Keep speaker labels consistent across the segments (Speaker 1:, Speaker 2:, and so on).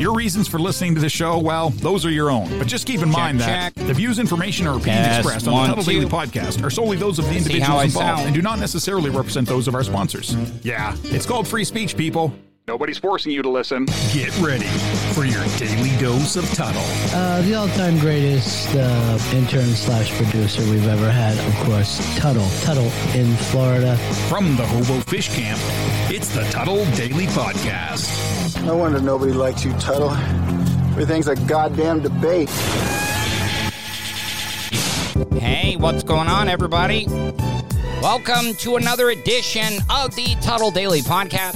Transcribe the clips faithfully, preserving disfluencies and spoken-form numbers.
Speaker 1: Your reasons for listening to the show, well, those are your own. But just keep in
Speaker 2: Check,
Speaker 1: mind that
Speaker 2: check.
Speaker 1: the views, information, or opinions
Speaker 2: Test,
Speaker 1: expressed on
Speaker 2: one,
Speaker 1: the Tuttle Daily
Speaker 2: two.
Speaker 1: Podcast are solely those of the
Speaker 2: See how I
Speaker 1: individuals involved
Speaker 2: sound.
Speaker 1: and do not necessarily represent those of our sponsors. Yeah, it's called free speech, people. Nobody's forcing you to listen. Get ready for your daily dose of Tuttle.
Speaker 3: Uh, the all-time greatest uh, intern slash producer we've ever had, of course, Tuttle. Tuttle in Florida.
Speaker 1: From the Hobo Fish Camp, it's the Tuttle Daily Podcast.
Speaker 4: No wonder nobody likes you, Tuttle. Everything's a goddamn debate.
Speaker 2: Hey, what's going on, everybody? Welcome to another edition of the Tuttle Daily Podcast.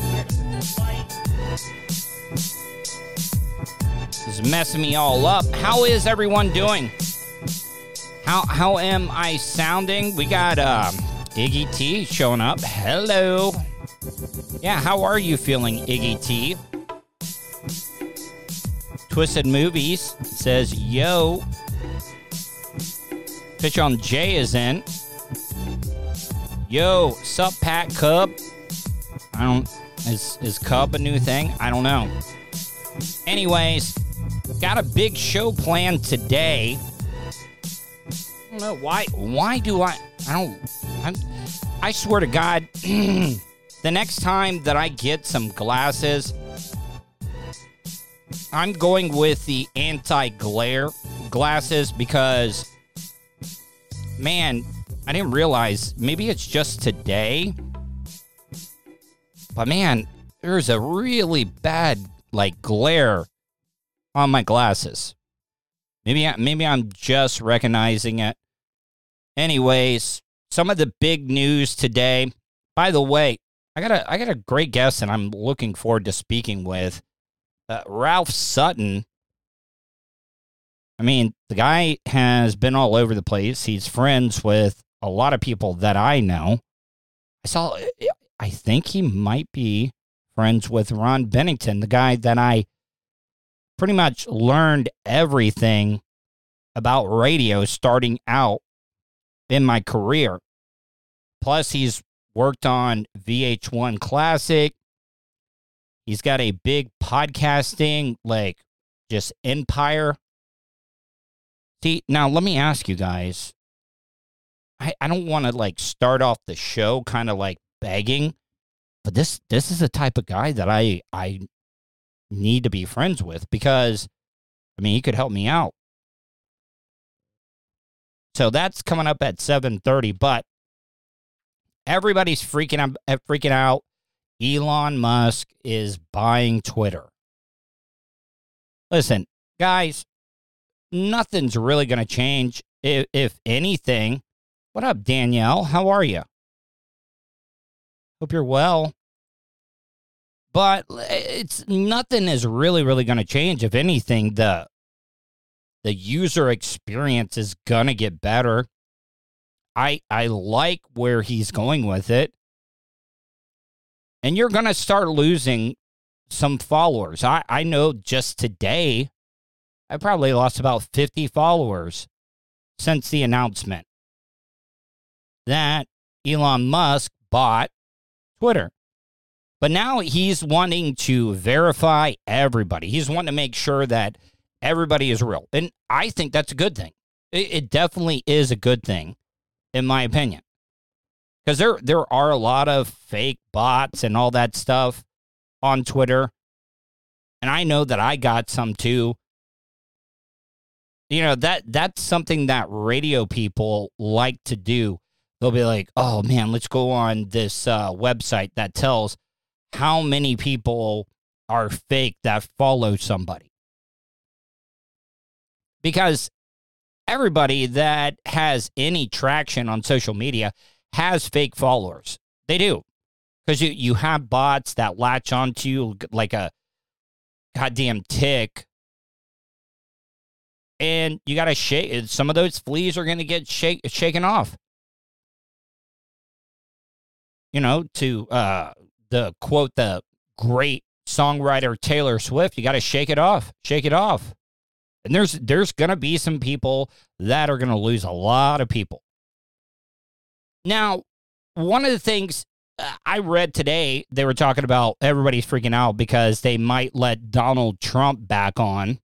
Speaker 2: This is messing me all up. How is everyone doing? How how am I sounding? We got uh, Iggy T showing up. Hello. Yeah, how are you feeling, Iggy T? Twisted Movies says, yo. Pitch on J is in. Yo, sup, Pat Cub? I don't, is, is Cub a new thing? I don't know. Anyways, got a big show planned today. I don't know, why, why do I, I don't, I'm, I swear to God, the next time that I get some glasses, I'm going with the anti-glare glasses because, man, I didn't realize, maybe it's just today, but man, there's a really bad, like, glare on my glasses. Maybe, I, maybe I'm just recognizing it. Anyways, some of the big news today. By the way, I got a, I got a great guest and I'm looking forward to speaking with. Uh, Ralph Sutton. I mean, the guy has been all over the place. He's friends with a lot of people that I know. I saw, I think he might be friends with Ron Bennington, the guy that I pretty much learned everything about radio starting out in my career. Plus, he's worked on V H one Classic. He's got a big podcasting, like, just empire. See, now let me ask you guys. I, I don't want to, like, start off the show kind of, like, begging. But this this is the type of guy that I I need to be friends with because, I mean, he could help me out. So that's coming up at seven thirty. But everybody's freaking out, freaking out. Elon Musk is buying Twitter. Listen, guys, nothing's really going to change. If, if anything, what up, Danielle? How are you? Hope you're well. But it's nothing is really, really going to change. If anything, the the user experience is going to get better. I I like where he's going with it. And you're going to start losing some followers. I, I know just today, I probably lost about fifty followers since the announcement that Elon Musk bought Twitter. But now he's wanting to verify everybody. He's wanting to make sure that everybody is real. And I think that's a good thing. It, it definitely is a good thing, in my opinion. Because there, there are a lot of fake bots and all that stuff on Twitter. And I know that I got some too. You know, that that's something that radio people like to do. They'll be like, oh, man, let's go on this uh, website that tells how many people are fake that follow somebody. Because everybody that has any traction on social media has fake followers. They do. Because you, you have bots that latch onto you like a goddamn tick. And you got to shake. Some of those fleas are going to get shake, shaken off. You know, to uh, the quote, the great songwriter Taylor Swift, you got to shake it off. Shake it off. And there's there's going to be some people that are going to lose a lot of people. Now, one of the things I read today they were talking about everybody's freaking out because they might let Donald Trump back on.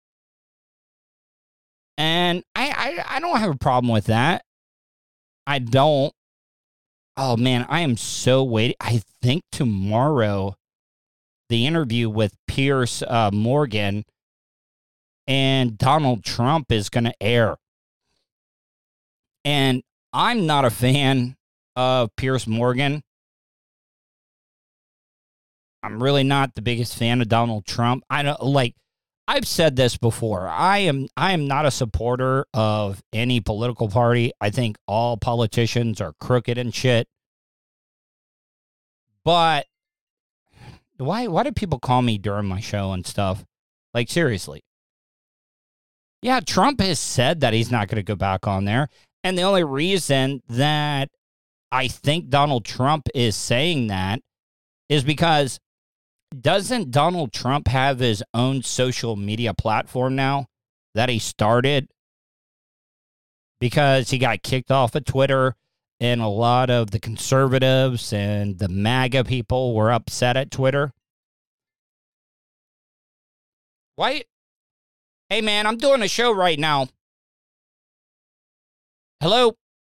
Speaker 2: And I, I, I don't have a problem with that. I don't. Oh, man, I am so waiting. I think tomorrow, the interview with Piers uh, Morgan and Donald Trump is going to air. And I'm not a fan of Piers Morgan. I'm really not the biggest fan of Donald Trump. I don't like, I've said this before. I am I am not a supporter of any political party. I think all politicians are crooked and shit. But why why do people call me during my show and stuff? Like, seriously. Yeah, Trump has said that he's not going to go back on there. And the only reason that I think Donald Trump is saying that is because doesn't Donald Trump have his own social media platform now that he started? Because he got kicked off of Twitter, and a lot of the conservatives and the MAGA people were upset at Twitter. Why? Hey, man, I'm doing a show right now. Hello?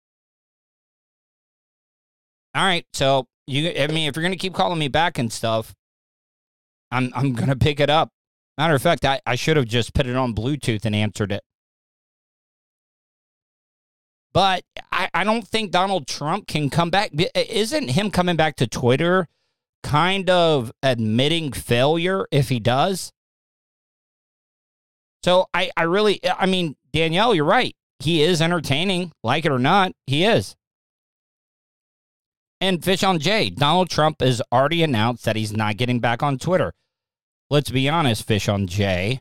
Speaker 2: All right, so, you. I mean, if you're going to keep calling me back and stuff, I'm I'm going to pick it up. Matter of fact, I, I should have just put it on Bluetooth and answered it. But I, I don't think Donald Trump can come back. Isn't him coming back to Twitter kind of admitting failure if he does? So I, I really, I mean, Danielle, you're right. He is entertaining, like it or not, he is. And Fish on Jay, Donald Trump has already announced that he's not getting back on Twitter. Let's be honest, Fish on Jay.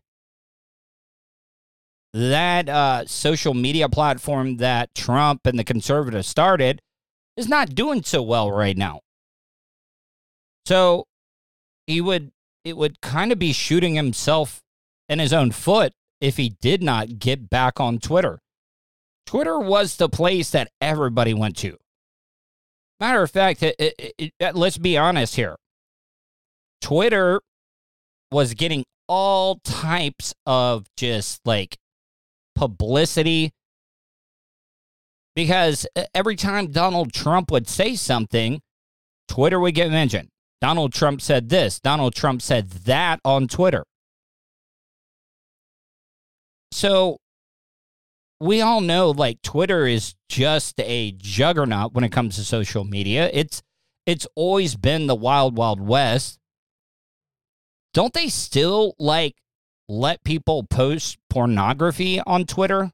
Speaker 2: That uh, social media platform that Trump and the conservatives started is not doing so well right now. So he would, it would kind of be shooting himself in his own foot if he did not get back on Twitter. Twitter was the place that everybody went to. Matter of fact, it, it, it, let's be honest here. Twitter was getting all types of just like publicity because every time Donald Trump would say something, Twitter would get mentioned. Donald Trump said this. Donald Trump said that on Twitter. So we all know, like, Twitter is just a juggernaut when it comes to social media. It's it's always been the wild, wild west. Don't they still, like, let people post pornography on Twitter?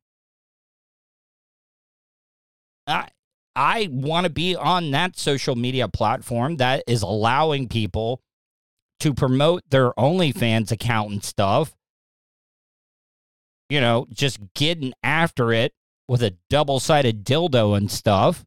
Speaker 2: I, I want to be on that social media platform that is allowing people to promote their OnlyFans account and stuff. You know, just getting after it with a double-sided dildo and stuff.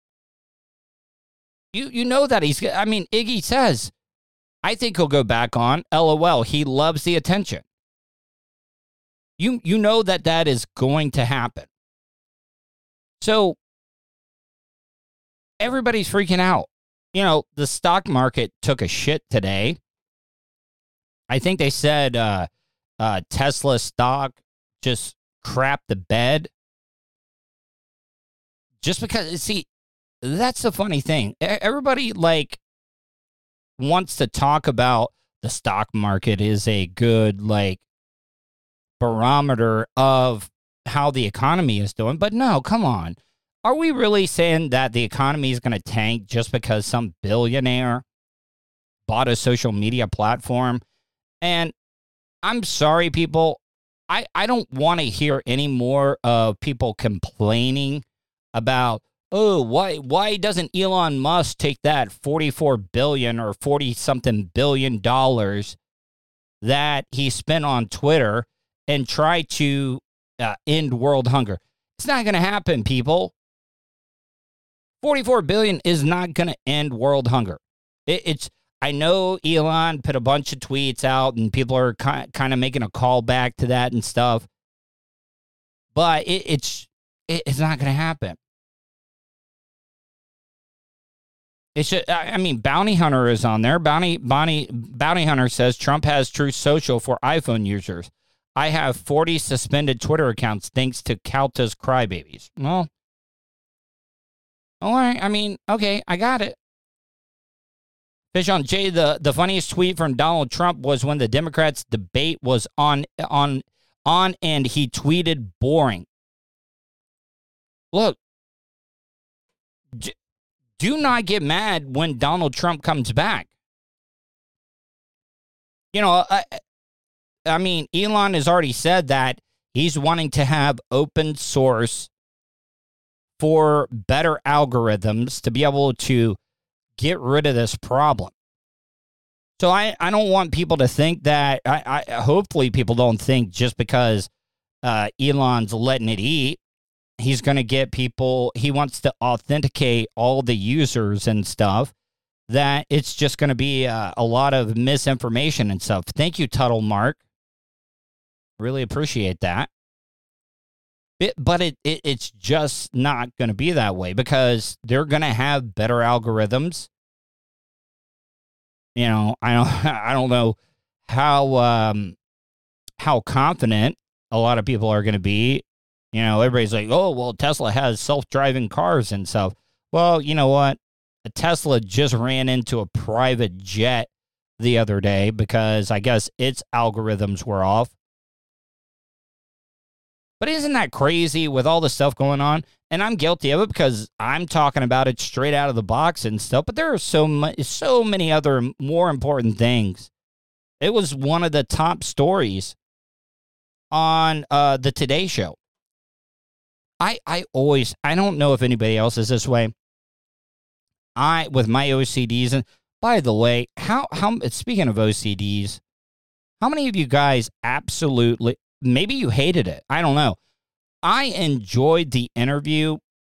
Speaker 2: You you know that he's, I mean, Iggy says, I think he'll go back on. LOL, he loves the attention. You you know that that is going to happen. So, everybody's freaking out. You know, the stock market took a shit today. I think they said uh, uh, Tesla stock just crap the bed. Just because, see, that's the funny thing. Everybody, like, wants to talk about the stock market is a good, like, barometer of how the economy is doing. But no, come on. Are we really saying that the economy is going to tank just because some billionaire bought a social media platform? And I'm sorry, people. I, I don't want to hear any more of people complaining about, oh, why why doesn't Elon Musk take that forty-four billion or forty something billion dollars that he spent on Twitter and try to uh, end world hunger? It's not going to happen, people. forty-four billion is not going to end world hunger. It, it's I know Elon put a bunch of tweets out and people are kind kind of making a call back to that and stuff, but it, it's it, it's not going to happen. It's just, I mean, Bounty Hunter is on there. Bounty, Bounty, Bounty Hunter says Trump has Truth Social for iPhone users. I have forty suspended Twitter accounts thanks to Calta's crybabies. Well, all right. I mean, okay, I got it. Fish on Jay, the, the funniest tweet from Donald Trump was when the Democrats' debate was on on on and he tweeted boring. Look, d- do not get mad when Donald Trump comes back. You know, I, I mean, Elon has already said that he's wanting to have open source for better algorithms to be able to get rid of this problem. So I, I don't want people to think that, I, I hopefully people don't think just because uh, Elon's letting it eat, he's going to get people, he wants to authenticate all the users and stuff, that it's just going to be uh, a lot of misinformation and stuff. Thank you, Tuttle Mark. Really appreciate that. It, but it, it it's just not going to be that way because they're going to have better algorithms. You know, I don't I don't know how um, how confident a lot of people are going to be. You know, everybody's like, oh, well, Tesla has self-driving cars and stuff. Well, you know what? A Tesla just ran into a private jet the other day because I guess its algorithms were off. But isn't that crazy with all the stuff going on? And I'm guilty of it because I'm talking about it straight out of the box and stuff. But there are so much, so many other more important things. It was one of the top stories on uh, the Today Show. I I always, I don't know if anybody else is this way. I, with my O C Ds, and by the way, how how speaking of O C Ds, how many of you guys absolutely, maybe you hated it. I don't know. I enjoyed the interview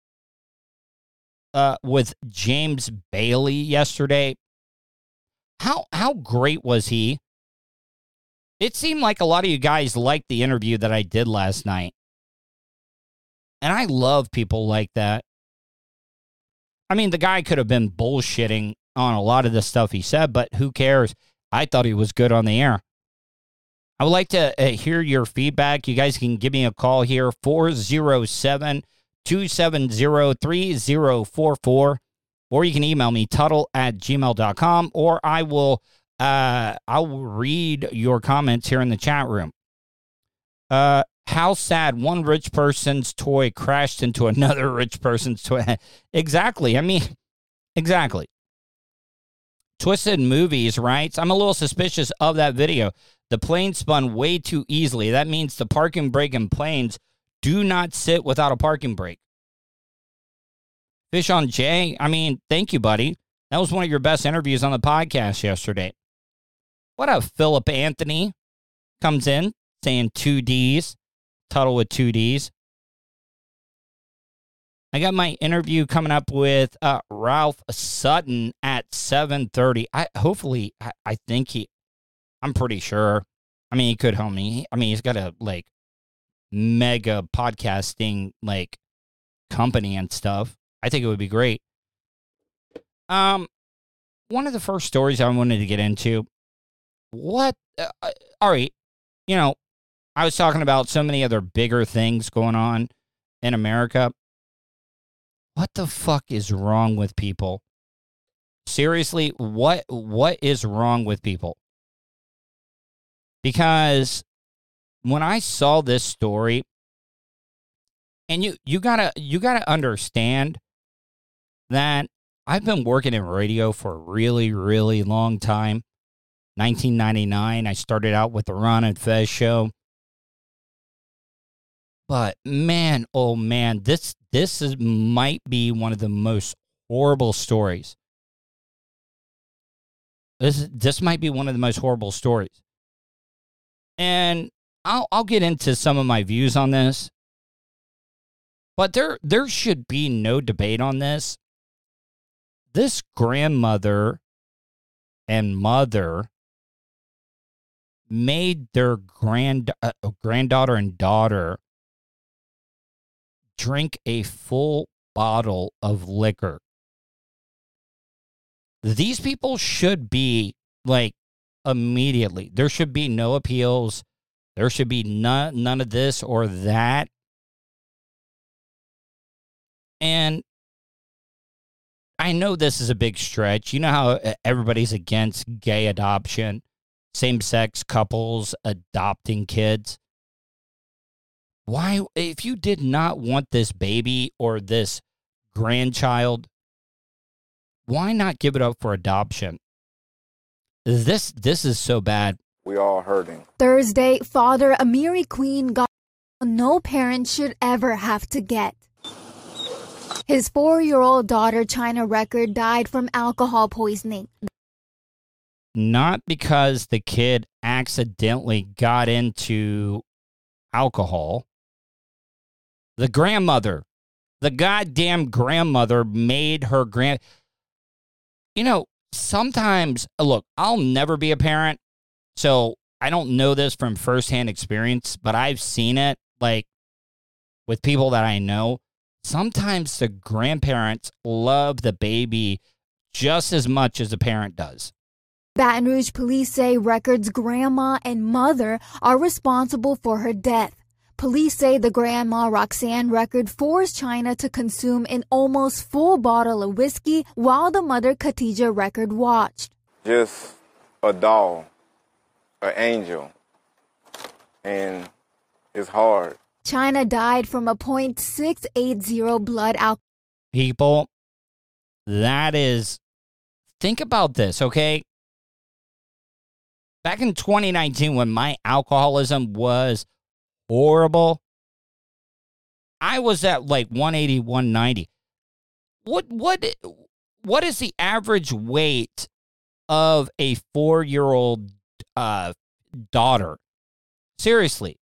Speaker 2: uh, with James Bailey yesterday. How how great was he? It seemed like a lot of you guys liked the interview that I did last night. And I love people like that. I mean, the guy could have been bullshitting on a lot of the stuff he said, but who cares? I thought he was good on the air. I would like to uh, hear your feedback. You guys can give me a call here, four oh seven, two seven zero, three oh four four, or you can email me, tuttle at gmail dot com, or I will uh, I'll read your comments here in the chat room. Uh, how sad one rich person's toy crashed into another rich person's toy. Exactly. I mean, exactly. Twisted Movies writes, I'm a little suspicious of that video. The plane spun way too easily. That means the parking brake in planes do not sit without a parking brake. Fish on Jay, I mean, thank you, buddy. That was one of your best interviews on the podcast yesterday. What up, Philip Anthony? Comes in saying two Ds. Tuttle with two Ds. I got my interview coming up with uh, Ralph Sutton at seven thirty. I hopefully, I, I think he, I'm pretty sure. I mean, he could help me. I mean, he's got a like mega podcasting like company and stuff. I think it would be great. Um, one of the first stories I wanted to get into. What? Uh, all right, you know, I was talking about so many other bigger things going on in America. What the fuck is wrong with people? Seriously, what what is wrong with people? Because when I saw this story, and you you gotta you gotta understand that I've been working in radio for a really, really long time. nineteen ninety-nine, I started out with the Ron and Fez show. But man, oh man, this this is might be one of the most horrible stories. This this might be one of the most horrible stories. And I'll I'll get into some of my views on this. But there there should be no debate on this. This grandmother and mother made their grand uh, granddaughter and daughter drink a full bottle of liquor. These people should be, like, immediately. There should be no appeals. There should be none, none of this or that. And I know this is a big stretch. You know how everybody's against gay adoption, same-sex couples adopting kids. Why, if you did not want this baby or this grandchild, why not give it up for adoption? This this is so bad.
Speaker 5: We all hurting.
Speaker 6: Thursday, father Amiri Queen got no parent should ever have to get. His four-year-old daughter, China Record, died from alcohol poisoning.
Speaker 2: Not because the kid accidentally got into alcohol. The grandmother, the goddamn grandmother made her grand... You know, sometimes, look, I'll never be a parent, so I don't know this from firsthand experience, but I've seen it, like, with people that I know. Sometimes the grandparents love the baby just as much as the parent does.
Speaker 6: Baton Rouge police say Record's grandma and mother are responsible for her death. Police say the grandma, Roxanne Record, forced China to consume an almost full bottle of whiskey while the mother, Khadijah Record, watched.
Speaker 5: Just a doll, an angel, and it's hard.
Speaker 6: China died from a point six eight zero blood alcohol.
Speaker 2: People, that is, think about this, okay? Back in twenty nineteen, when my alcoholism was horrible, I was at like one eighty, one ninety. What what what is the average weight of a four-year-old uh, daughter? Seriously.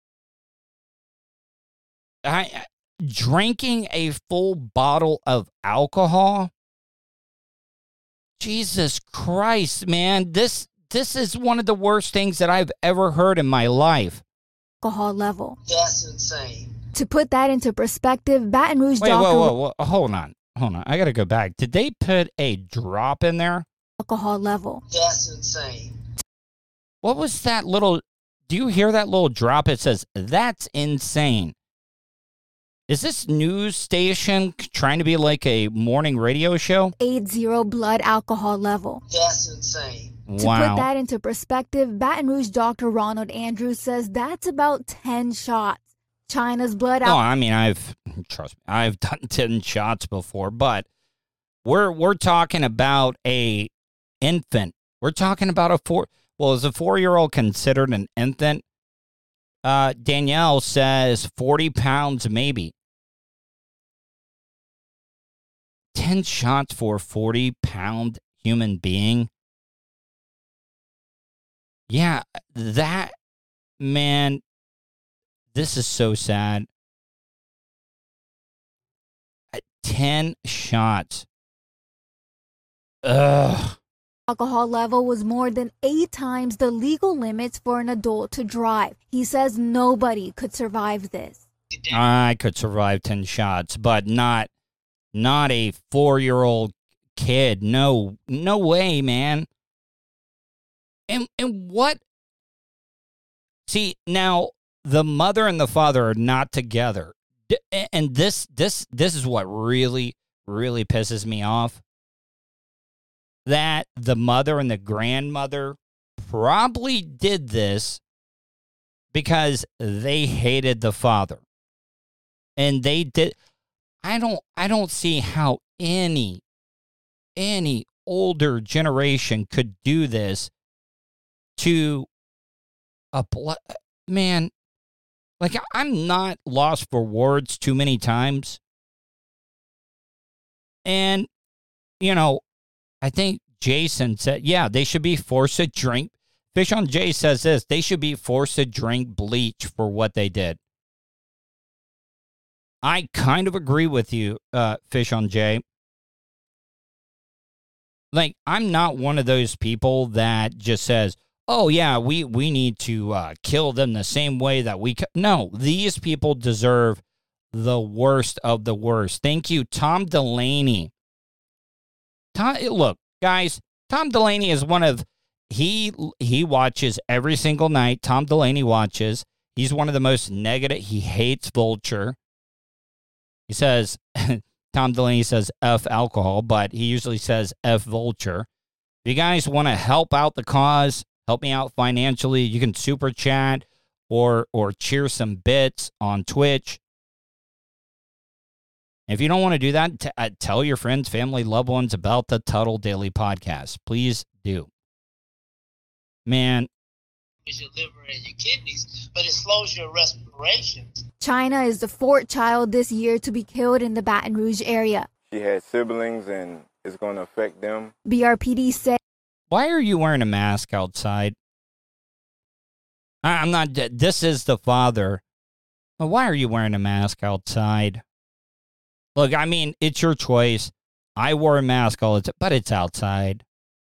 Speaker 2: I, drinking a full bottle of alcohol? Jesus Christ, man. This this is one of the worst things that I've ever heard in my life.
Speaker 6: Alcohol level.
Speaker 7: That's insane.
Speaker 6: To put that into perspective, Baton Rouge
Speaker 2: Wait,
Speaker 6: doctor...
Speaker 2: whoa, whoa, whoa, hold on, hold on. I gotta go back. Did they put a drop in there?
Speaker 6: Alcohol level.
Speaker 7: That's insane.
Speaker 2: What was that little... Do you hear that little drop? It says, that's insane. Is this news station trying to be like a morning radio show?
Speaker 6: eight zero blood alcohol level.
Speaker 7: That's insane.
Speaker 6: To
Speaker 2: Wow.
Speaker 6: put that into perspective, Baton Rouge doctor Ronald Andrews says that's about ten shots. China's blood
Speaker 2: No,
Speaker 6: alcohol...
Speaker 2: I mean, I've, trust me, I've done ten shots before, but we're we're talking about a infant. We're talking about a four, well, is a four-year-old considered an infant? Uh, Danielle says forty pounds maybe. ten shots for a forty-pound human being? Yeah, that, man, this is so sad. ten shots. Ugh.
Speaker 6: alcohol level was more than eight times the legal limits for an adult to drive. He says nobody could survive this.
Speaker 2: I could survive ten shots, but not not a four-year-old kid. No, no way, man. And and what? See, now the mother and the father are not together. D- And this this this is what really really pisses me off. That the mother and the grandmother probably did this because they hated the father. And they did I don't I don't see how any any older generation could do this to a blood man. Like, I'm not lost for words too many times. And, you know, I think Jason said, yeah, they should be forced to drink. Fish on Jay says this, they should be forced to drink bleach for what they did. I kind of agree with you, uh, Fish on Jay. Like, I'm not one of those people that just says, oh, yeah, we, we need to uh, kill them the same way that we... Ca-. No, these people deserve the worst of the worst. Thank you, Tom Delaney. Tom, look, Guys, Tom Delaney is one of, he he watches every single night. Tom Delaney watches. He's one of the most negative. He hates Vulture. He says, Tom Delaney says F alcohol, but he usually says F Vulture. If you guys want to help out the cause, help me out financially, you can super chat or or cheer some bits on Twitch. If you don't want to do that, t- uh, tell your friends, family, loved ones about the Tuttle Daily Podcast. Please do. Man.
Speaker 7: It's your liver and your kidneys, but it slows your respiration.
Speaker 6: China is the fourth child this year to be killed in the Baton Rouge area.
Speaker 5: She had siblings, and it's going to affect them.
Speaker 6: B R P D said,
Speaker 2: Why are you wearing a mask outside? I- I'm not, this is the father. But why are you wearing a mask outside? Look, I mean, it's your choice. I wore a mask all the time, but it's outside.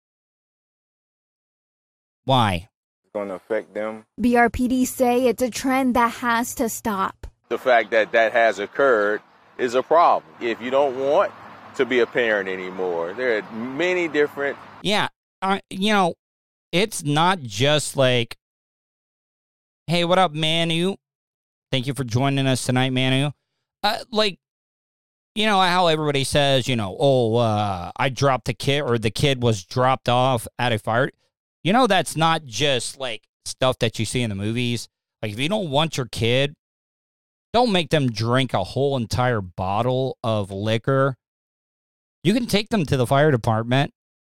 Speaker 2: Why?
Speaker 5: It's going to affect them.
Speaker 6: B R P D say it's a trend that has to stop.
Speaker 8: The fact that that has occurred is a problem. If you don't want to be a parent anymore, there are many different...
Speaker 2: Yeah, uh, you know, it's not just like, hey, what up, Manu? Thank you for joining us tonight, Manu. Uh, like, you know how everybody says, you know, oh, uh, I dropped a kid, or the kid was dropped off at a fire. You know, that's not just like stuff that you see in the movies. Like, if you don't want your kid, don't make them drink a whole entire bottle of liquor. You can take them to the fire department.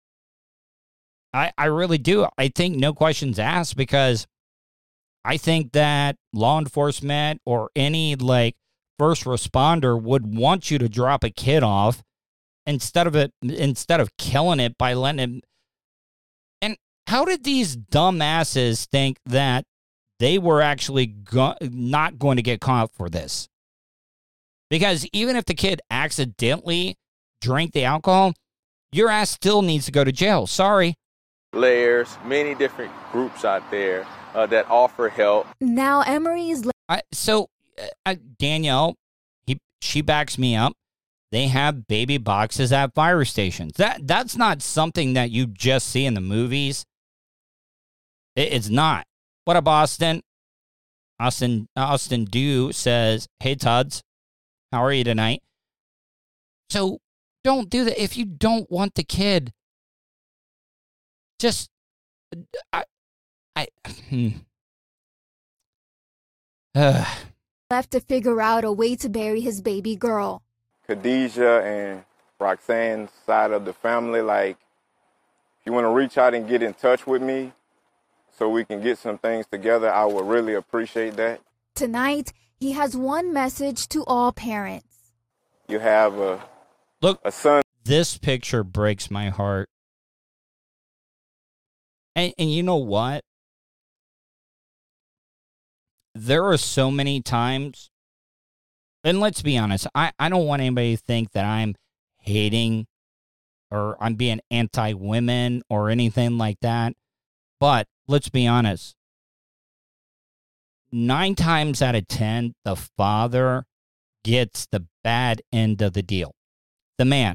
Speaker 2: I, I really do. I think no questions asked, because I think that law enforcement or any like first responder would want you to drop a kid off instead of it, instead of killing it by letting it. And how did these dumbasses think that they were actually go- not going to get caught for this? Because even if the kid accidentally drank the alcohol, your ass still needs to go to jail. Sorry.
Speaker 8: Layers, many different groups out there uh, that offer help.
Speaker 6: Now Emory's...
Speaker 2: I, so, uh, Danielle, he she backs me up. They have baby boxes at fire stations. That That's not something that you just see in the movies. It, it's not. What up, Austin? Austin, Austin Dew says, hey, Tuds, how are you tonight? So, don't do that. If you don't want the kid, just, I, I, hmm. Uh.
Speaker 6: left to figure out a way to bury his baby girl.
Speaker 5: Khadijah and Roxanne's side of the family, like, if you want to reach out and get in touch with me so we can get some things together, I would really appreciate that.
Speaker 6: Tonight, he has one message to all parents.
Speaker 5: You have a,
Speaker 2: Look,
Speaker 5: a son.
Speaker 2: This picture breaks my heart. And, and you know what? There are so many times, and let's be honest, I, I don't want anybody to think that I'm hating or I'm being anti-women or anything like that. But let's be honest. Nine times out of ten, the father gets the bad end of the deal. The man.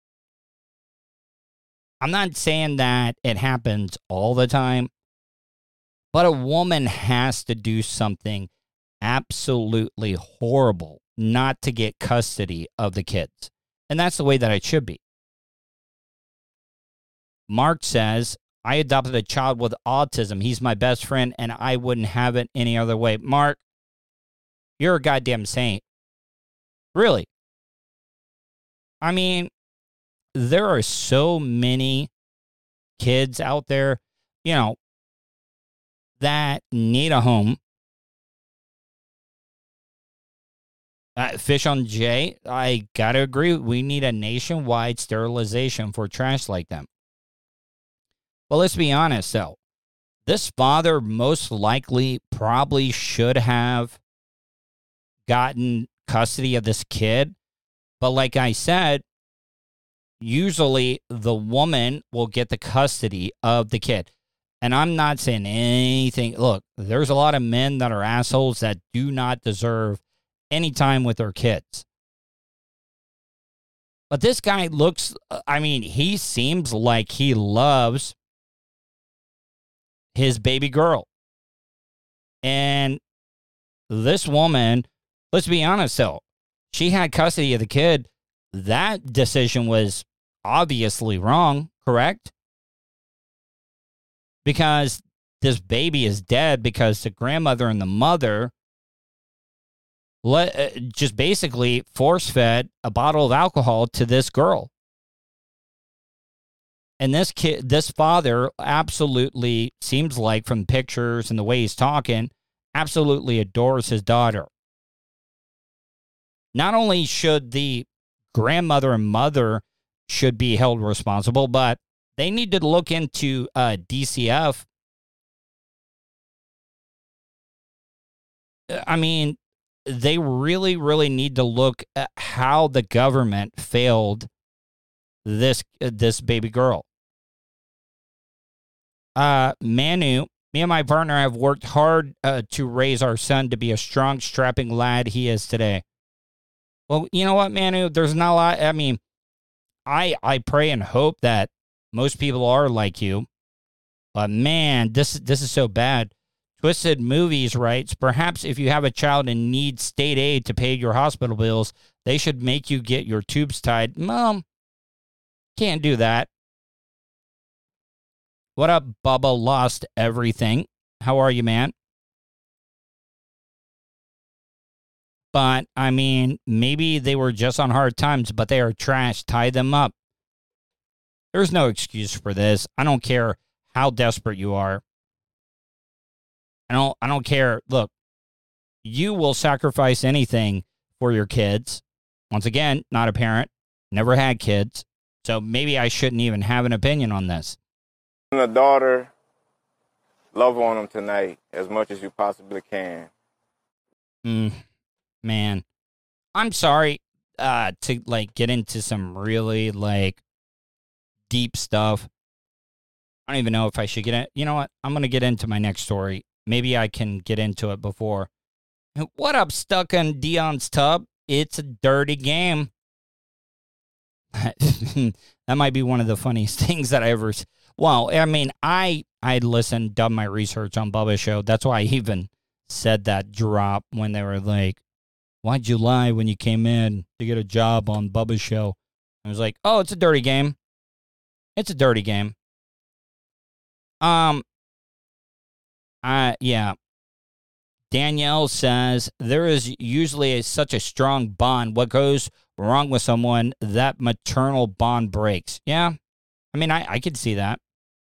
Speaker 2: I'm not saying that it happens all the time, but a woman has to do something absolutely horrible not to get custody of the kids. And that's the way that it should be. Mark says, I adopted a child with autism. He's my best friend, and I wouldn't have it any other way. Mark, you're a goddamn saint. Really. I mean, there are so many kids out there, you know, that need a home. Uh, Fish on J, I gotta agree. We need a nationwide sterilization for trash like them. Well, let's be honest, though. This father most likely probably should have gotten custody of this kid. But like I said, usually the woman will get the custody of the kid. And I'm not saying anything. Look, there's a lot of men that are assholes that do not deserve any time with their kids. But this guy looks, I mean, he seems like he loves his baby girl. And this woman, let's be honest though, she had custody of the kid. That decision was obviously wrong, correct? Because this baby is dead because the grandmother and the mother let, uh, just basically force-fed a bottle of alcohol to this girl. And this kid, this father absolutely seems like, from pictures and the way he's talking, absolutely adores his daughter. Not only should the grandmother and mother should be held responsible, but they need to look into uh, D C F. I mean, they really, really need to look at how the government failed this uh, this baby girl. Uh, Manu, me and my partner have worked hard uh, to raise our son to be a strong, strapping lad he is today. Well, you know what, Manu? There's not a lot. I mean, I I pray and hope that most people are like you. But man, this this is so bad. Twisted Movies writes, perhaps if you have a child and need state aid to pay your hospital bills, they should make you get your tubes tied. Mom, can't do that. What up, Bubba Lost Everything? How are you, man? But, I mean, maybe they were just on hard times, but they are trash. Tie them up. There's no excuse for this. I don't care how desperate you are. I don't I don't care. Look, you will sacrifice anything for your kids. Once again, not a parent, never had kids. So maybe I shouldn't even have an opinion on this.
Speaker 5: And a daughter, love on them tonight as much as you possibly can.
Speaker 2: Mm, man, I'm sorry uh, to like get into some really like deep stuff. I don't even know if I should get in. You know what? I'm going to get into my next story. Maybe I can get into it before. What up, stuck in Dion's tub? It's a dirty game. That might be one of the funniest things that I ever... Well, I mean, I I listened, done my research on Bubba's show. That's why I even said that drop when they were like, why'd you lie when you came in to get a job on Bubba's show? I was like, oh, it's a dirty game. It's a dirty game. Um... Uh, yeah. Danielle says, there is usually a, such a strong bond. What goes wrong with someone, that maternal bond breaks. Yeah. I mean, I, I could see that.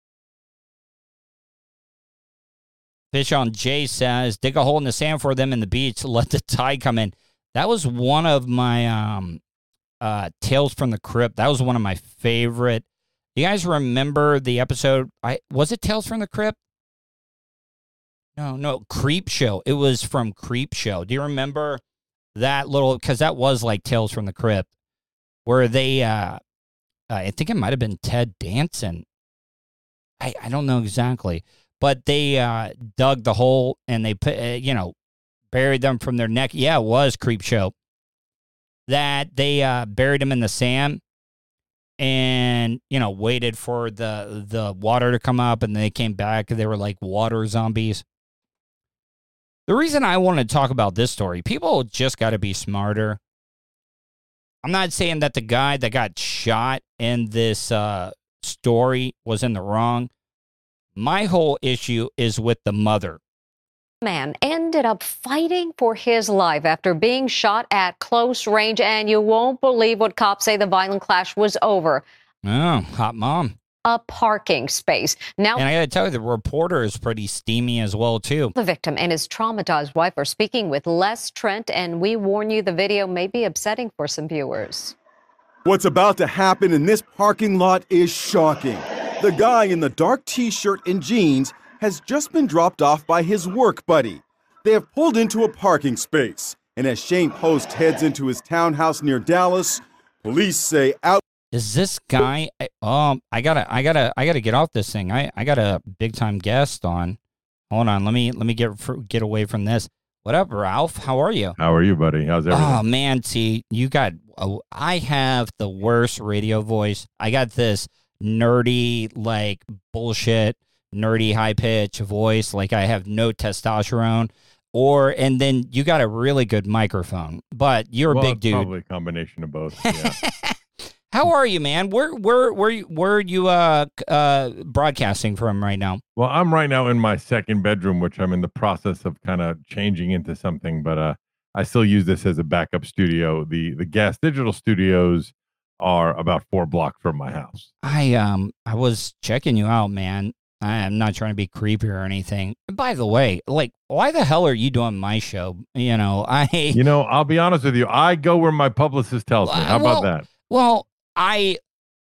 Speaker 2: Fish on Jay says, dig a hole in the sand for them in the beach. Let the tide come in. That was one of my um, uh, Tales from the Crypt. That was one of my favorite. Do you guys remember the episode? I Was it Tales from the Crypt? No, no, Creep Show. It was from Creep Show. Do you remember that little, because that was like Tales from the Crypt, where they, uh, uh, I think it might have been Ted Danson. I, I don't know exactly, but they uh, dug the hole and they put, uh, you know, buried them from their neck. Yeah, it was Creep Show. That they uh, buried them in the sand and, you know, waited for the, the water to come up, and they came back. They were like water zombies. The reason I want to talk about this story, people just got to be smarter. I'm not saying that the guy that got shot in this uh, story was in the wrong. My whole issue is with the mother.
Speaker 9: Man ended up fighting for his life after being shot at close range, and you won't believe what cops say the violent clash was over.
Speaker 2: Oh, hot mom.
Speaker 9: A parking space. Now,
Speaker 2: and I got to tell you, the reporter is pretty steamy as well, too.
Speaker 9: The victim and his traumatized wife are speaking with Les Trent, and we warn you the video may be upsetting for some viewers.
Speaker 10: What's about to happen in this parking lot is shocking. The guy in the dark T-shirt and jeans has just been dropped off by his work buddy. They have pulled into a parking space, and as Shane Post heads into his townhouse near Dallas, police say out.
Speaker 2: Is this guy? Um, I gotta, I gotta, I gotta get off this thing. I, I got a big time guest on. Hold on, let me, let me get get away from this. What up, Ralph? How are you?
Speaker 11: How are you, buddy? How's everything?
Speaker 2: Oh, man, see, you got, oh, I have the worst radio voice. I got this nerdy, like, bullshit, nerdy, high-pitched voice, like I have no testosterone. Or, and then you got a really good microphone, but you're
Speaker 11: well,
Speaker 2: a big dude.
Speaker 11: Probably a combination of both, yeah.
Speaker 2: How are you, man? Where, where, where, you, where are you uh, uh, broadcasting from right now?
Speaker 11: Well, I'm right now in my second bedroom, which I'm in the process of kind of changing into something, but uh, I still use this as a backup studio. The the Gas Digital Studios are about four blocks from my house.
Speaker 2: I um I was checking you out, man. I'm not trying to be creepy or anything. By the way, like, why the hell are you doing my show? You know, I.
Speaker 11: You know, I'll be honest with you. I go where my publicist tells me. How
Speaker 2: well,
Speaker 11: about that?
Speaker 2: Well, I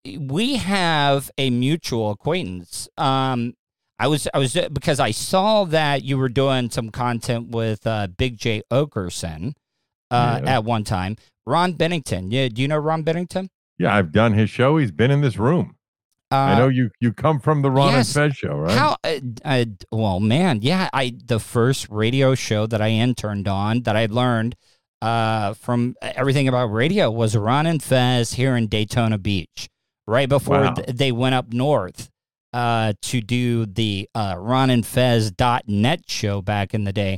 Speaker 2: we have a mutual acquaintance. Um, I was I was because I saw that you were doing some content with uh, Big J Okerson uh,
Speaker 11: yeah.
Speaker 2: at one time. Ron Bennington. Yeah, do you know Ron Bennington?
Speaker 11: Yeah, I've done his show. He's been in this room. Uh, I know you. You come from the Ron
Speaker 2: yes,
Speaker 11: and Fez show, right?
Speaker 2: How? Uh, uh, well, man, yeah. I the first radio show that I interned on that I learned uh, from everything about radio was Ron and Fez here in Daytona Beach, right before
Speaker 11: wow.
Speaker 2: th- they went up north uh, to do the uh, ron and fez dot net show back in the day.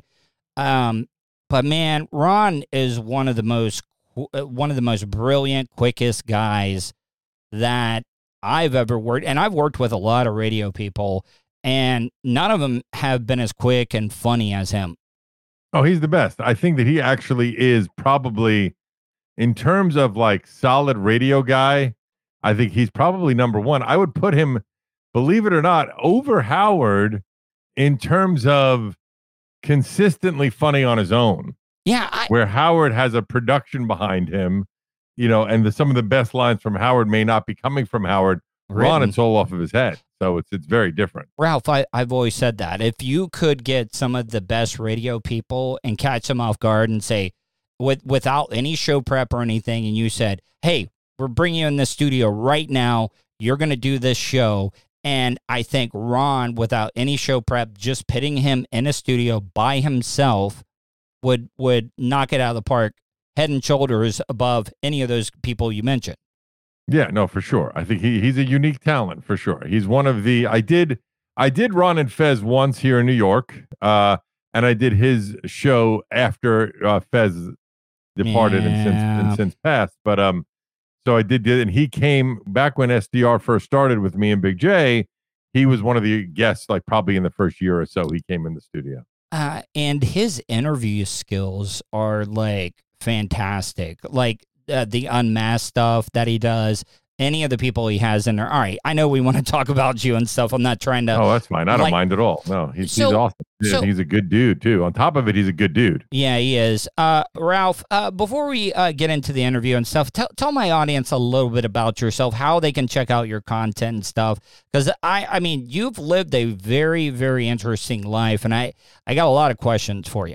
Speaker 2: Um, but man, Ron is one of the most one of the most brilliant, quickest guys that I've ever worked, and I've worked with a lot of radio people, and none of them have been as quick and funny as him.
Speaker 11: Oh, he's the best. I think that he actually is probably, in terms of like solid radio guy, I think he's probably number one. I would put him, believe it or not, over Howard in terms of consistently funny on his own.
Speaker 2: Yeah. I-
Speaker 11: where Howard has a production behind him, you know, and the, some of the best lines from Howard may not be coming from Howard.
Speaker 2: Written.
Speaker 11: Ron, it's all off of his head. So it's it's very different.
Speaker 2: Ralph, I, I've always said that. If you could get some of the best radio people and catch them off guard and say, with without any show prep or anything, and you said, hey, we're bringing you in the studio right now. You're going to do this show. And I think Ron, without any show prep, just putting him in a studio by himself would would knock it out of the park, head and shoulders above any of those people you mentioned.
Speaker 11: Yeah, no, for sure. I think he he's a unique talent for sure. He's one of the I did I did Ron and Fez once here in New York, uh, and I did his show after uh, Fez departed yeah. and since and since passed. But um, so I did did and he came back when S D R first started with me and Big J. He was one of the guests, like probably in the first year or so. He came in the studio,
Speaker 2: uh, and his interview skills are like fantastic. Like. Uh, the unmasked stuff that he does, any of the people he has in there. All right, I know we want to talk about you and stuff. I'm not trying to.
Speaker 11: Oh, that's fine. I don't
Speaker 2: like,
Speaker 11: mind at all. No, he's,
Speaker 2: so,
Speaker 11: he's awesome.
Speaker 2: So,
Speaker 11: he's a good dude, too. On top of it, he's a good dude.
Speaker 2: Yeah, he is. Uh, Ralph, uh, before we uh, get into the interview and stuff, tell, tell my audience a little bit about yourself, how they can check out your content and stuff. Because, I, I mean, you've lived a very, very interesting life, and I, I got a lot of questions for you.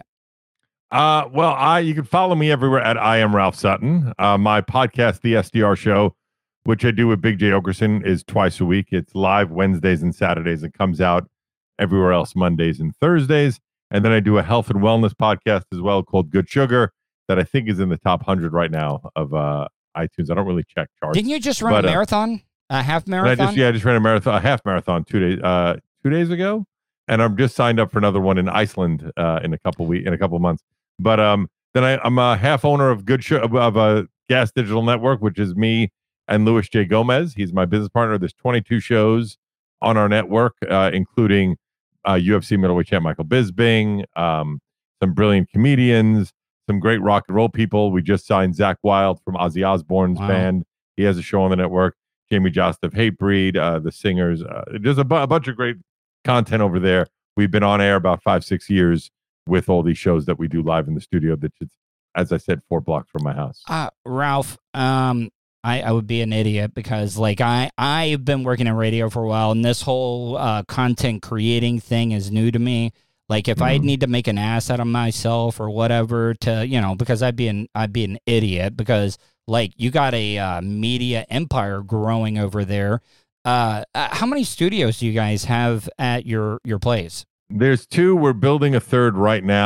Speaker 11: Uh, well, I you can follow me everywhere at I am Ralph Sutton. Uh, my podcast, The S D R Show, which I do with Big J Okerson, is twice a week. It's live Wednesdays and Saturdays. It comes out everywhere else Mondays and Thursdays. And then I do a health and wellness podcast as well called Good Sugar that I think is in the top one hundred right now of uh, iTunes. I don't really check charts.
Speaker 2: Didn't you just run
Speaker 11: but,
Speaker 2: a marathon? Uh, a half marathon?
Speaker 11: I just, yeah, I just ran a marathon, a half marathon two days, uh, two days ago, and I'm just signed up for another one in Iceland uh, in a couple week in a couple months. But um, then I, I'm a half owner of Good Sh- of a Gas Digital Network, which is me and Luis J. Gomez. He's my business partner. There's twenty-two shows on our network, uh, including uh, U F C middleweight champ Michael Bisping, um, some brilliant comedians, some great rock and roll people. We just signed Zach Wilde from Ozzy Osbourne's wow. band. He has a show on the network. Jamie Jost of Hatebreed, uh, the singers. Uh, there's a, bu- a bunch of great content over there. We've been on air about five, six years. With all these shows that we do live in the studio, that is, as I said, four blocks from my house.
Speaker 2: Uh, Ralph, um, I, I would be an idiot because, like, I, I've been working in radio for a while, and this whole uh, content creating thing is new to me. Like, if mm. I need to make an ass out of myself or whatever to, you know, because I'd be an, I'd be an idiot because, like, you got a uh, media empire growing over there. Uh, uh, how many studios do you guys have at your, your place?
Speaker 11: There's two. We're building a third right now.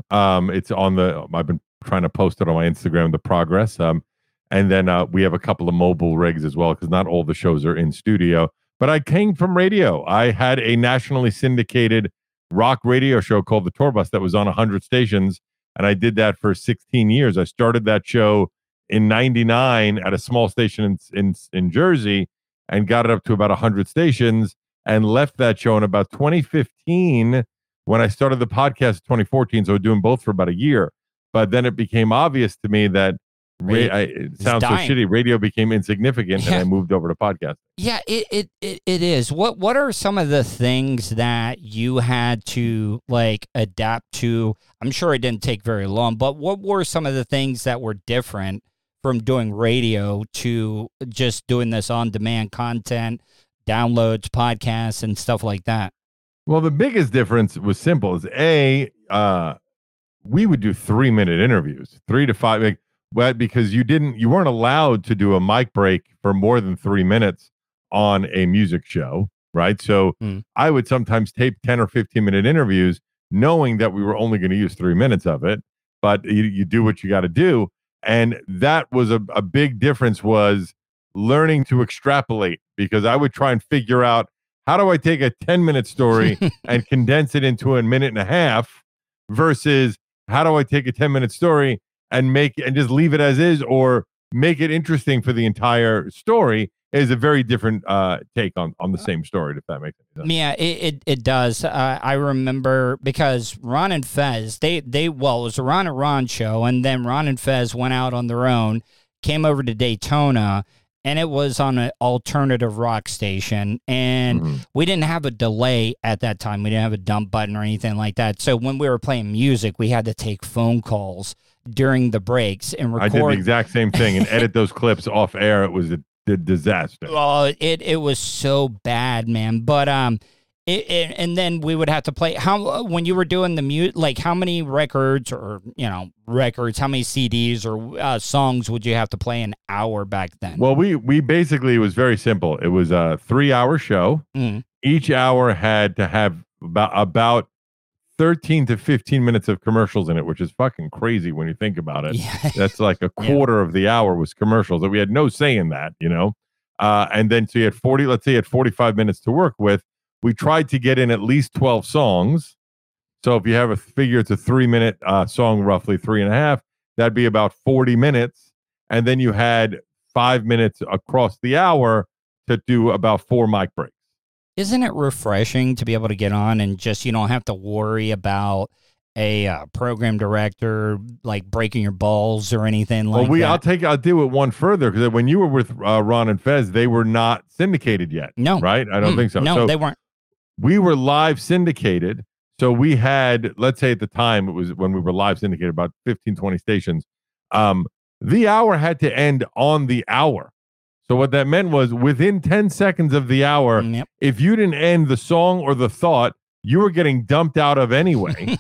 Speaker 11: Um, it's on the. I've been trying to post it on my Instagram. The progress. Um, and then uh, we have a couple of mobile rigs as well because not all the shows are in studio. But I came from radio. I had a nationally syndicated rock radio show called The Tour Bus that was on one hundred stations, and I did that for sixteen years. I started that show in ninety-nine at a small station in in, in Jersey and got it up to about one hundred stations and left that show in about twenty fifteen when I started the podcast in twenty fourteen. So I was doing both for about a year. But then it became obvious to me that ra- I, it sounds so shitty. Radio became insignificant, yeah. and I moved over to podcasting.
Speaker 2: Yeah, it, it it it is. What what are some of the things that you had to like adapt to? I'm sure it didn't take very long, but what were some of the things that were different from doing radio to just doing this on-demand content, downloads, podcasts, and stuff like that?
Speaker 11: Well, the biggest difference was simple. Is a uh, we would do three-minute interviews, three to five, like, well, because you didn't, you weren't allowed to do a mic break for more than three minutes on a music show, right? So mm. I would sometimes tape ten or fifteen minute interviews, knowing that we were only going to use three minutes of it. But you, you do what you got to do. And that was a, a big difference, was learning to extrapolate, because I would try and figure out, how do I take a ten minute story and condense it into a minute and a half versus how do I take a ten minute story and make and just leave it as is or make it interesting for the entire story, is a very different uh, take on, on the same story, if that makes sense.
Speaker 2: Yeah, it, it, it does. Uh, I remember because Ron and Fez, they, they, well, it was a Ron and Ron show, and then Ron and Fez went out on their own, came over to Daytona, and it was on an alternative rock station, and mm-hmm. we didn't have a delay at that time. We didn't have a dump button or anything like that. So when we were playing music, we had to take phone calls during the breaks and record.
Speaker 11: I did the exact same thing and edit those clips off air. It was a, a disaster.
Speaker 2: Oh, it it was so bad, man. But um, it, it, and then we would have to play. How when you were doing the mute, like how many records or you know records, how many C Ds or uh, songs would you have to play an hour back then?
Speaker 11: Well, we we basically, it was very simple. It was a three hour show. Mm. Each hour had to have about about thirteen to fifteen minutes of commercials in it, which is fucking crazy when you think about it. Yeah. That's like a quarter yeah. of the hour was commercials, and we had no say in that, you know. Uh, and then so you had forty, let's say you had forty-five minutes to work with. We tried to get in at least twelve songs. So if you have a figure, it's a three minute uh, song, roughly three and a half, that'd be about forty minutes. And then you had five minutes across the hour to do about four mic breaks.
Speaker 2: Isn't it refreshing to be able to get on and just, you don't have to worry about a uh, program director like breaking your balls or anything like
Speaker 11: well, we,
Speaker 2: that?
Speaker 11: I'll take, I'll do it one further, because when you were with uh, Ron and Fez, they were not syndicated yet.
Speaker 2: No.
Speaker 11: Right? I don't mm, think so.
Speaker 2: No,
Speaker 11: so
Speaker 2: they weren't.
Speaker 11: We were live syndicated. So we had, let's say at the time, it was when we were live syndicated, about fifteen, twenty stations. Um, the hour had to end on the hour. So what that meant was within ten seconds of the hour, yep. if you didn't end the song or the thought, you were getting dumped out of anyway.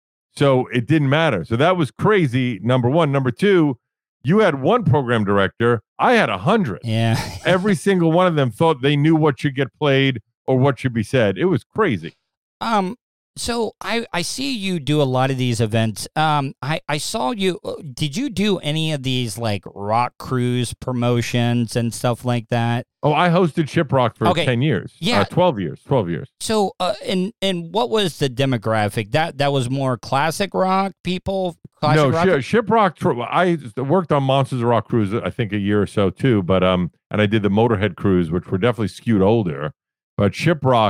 Speaker 11: So it didn't matter. So that was crazy, number one. Number two, you had one program director. I had a hundred.
Speaker 2: Yeah.
Speaker 11: Every single one of them thought they knew what should get played or what should be said. It was crazy.
Speaker 2: Um, so I, I see you do a lot of these events. Um, I, I saw you, did you do any of these like rock cruise promotions and stuff like that?
Speaker 11: Oh, I hosted Shiprock for
Speaker 2: okay.
Speaker 11: ten years.
Speaker 2: Yeah.
Speaker 11: Uh, twelve years, twelve years.
Speaker 2: So, uh, and, and what was the demographic? That, that was more classic rock people? Classic
Speaker 11: no,
Speaker 2: rock?
Speaker 11: Sh- Shiprock, I worked on Monsters of Rock cruise, I think a year or so too, but, um, and I did the Motorhead cruise, which were definitely skewed older. But Shiprock,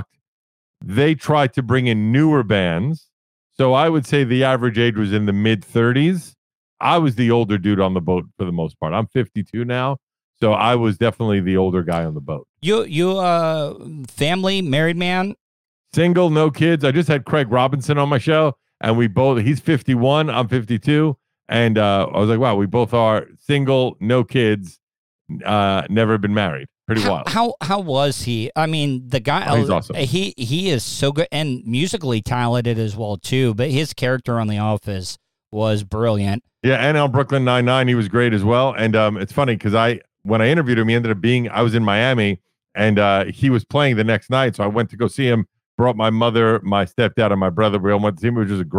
Speaker 11: they tried to bring in newer bands. So I would say the average age was in the mid thirties. I was the older dude on the boat for the most part. I'm fifty-two now. So I was definitely the older guy on the boat.
Speaker 2: You, you, uh, family, married man?
Speaker 11: Single, no kids. I just had Craig Robinson on my show, and we both, he's fifty-one, I'm fifty-two. And uh, I was like, wow, we both are single, no kids, uh, never been married. Pretty
Speaker 2: how,
Speaker 11: wild.
Speaker 2: How how was he? I mean, the guy.
Speaker 11: Oh, he's awesome.
Speaker 2: He he is so good and musically talented as well too. But his character on The Office was brilliant.
Speaker 11: Yeah, and on Brooklyn Nine-Nine, he was great as well. And um, it's funny because I when I interviewed him, he ended up being I was in Miami, and uh, he was playing the next night, so I went to go see him. Brought my mother, my stepdad, and my brother. We all went to see him, which was a great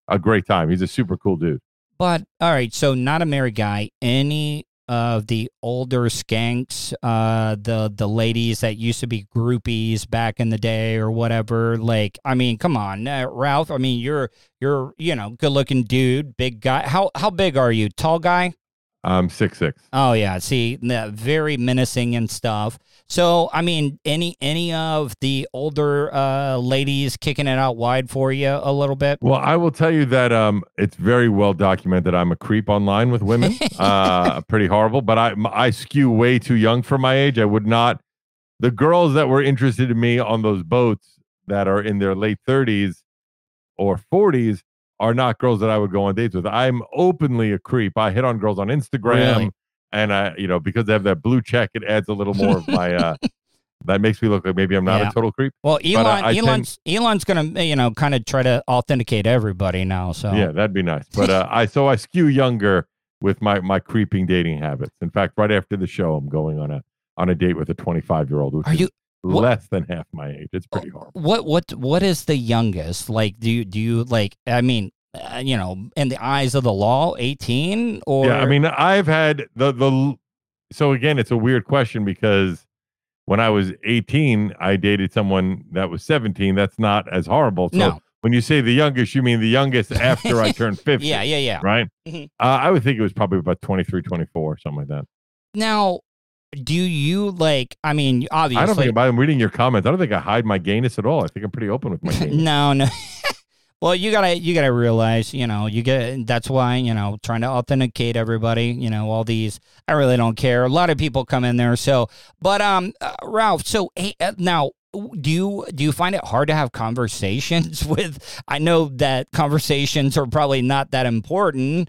Speaker 11: a great time. He's a super cool dude.
Speaker 2: But all right, so not a married guy. Any of the older skanks, uh, the the ladies that used to be groupies back in the day or whatever. Like, I mean, come on, uh, Ralph. I mean, you're you're you know good looking dude, big guy. How how big are you? Tall guy?
Speaker 11: I'm six six.
Speaker 2: Oh yeah, see, very menacing and stuff. So, I mean, any any of the older uh, ladies kicking it out wide for you a little bit?
Speaker 11: Well, I will tell you that um, it's very well documented. I'm a creep online with women, uh, pretty horrible. But I I skew way too young for my age. I would not. The girls that were interested in me on those boats that are in their late thirties or forties are not girls that I would go on dates with. I'm openly a creep. I hit on girls on Instagram,
Speaker 2: Really?
Speaker 11: and I, you know, because I have that blue check, it adds a little more of my. Uh, that makes me look like maybe I'm not
Speaker 2: Yeah.
Speaker 11: a total creep.
Speaker 2: Well,
Speaker 11: But,
Speaker 2: Elon,
Speaker 11: uh, I tend-
Speaker 2: Elon's Elon's gonna you know kind of try to authenticate everybody now. So
Speaker 11: Yeah, that'd be nice. But uh, I so I skew younger with my my creeping dating habits. In fact, right after the show, I'm going on a on a date with a twenty-five year old, which
Speaker 2: Are
Speaker 11: is
Speaker 2: you- what-
Speaker 11: less than half my age. It's pretty horrible.
Speaker 2: what what what is the youngest? Like, do you do you like? I mean, uh, you know, in the eyes of the law, eighteen or
Speaker 11: Yeah, I mean, I've had the the. So again, it's a weird question because when I was eighteen, I dated someone that was seventeen. That's not as horrible. So
Speaker 2: No.
Speaker 11: when you say the youngest, you mean the youngest after I turned fifty.
Speaker 2: Yeah, yeah, yeah.
Speaker 11: Right?
Speaker 2: Mhm.
Speaker 11: Uh, I would think it was probably about twenty-three, twenty-four, something like that.
Speaker 2: Now, do you like? I mean, obviously,
Speaker 11: I don't think, I'm reading your comments, I don't think I hide my gayness at all. I think I'm pretty open with my gayness.
Speaker 2: no, no. Well, you gotta you gotta realize, you know, you get that's why you know trying to authenticate everybody. You know, all these. I really don't care. A lot of people come in there. So, but um, uh, Ralph. So hey, uh, now. Do you do you find it hard to have conversations with? I know that conversations are probably not that important.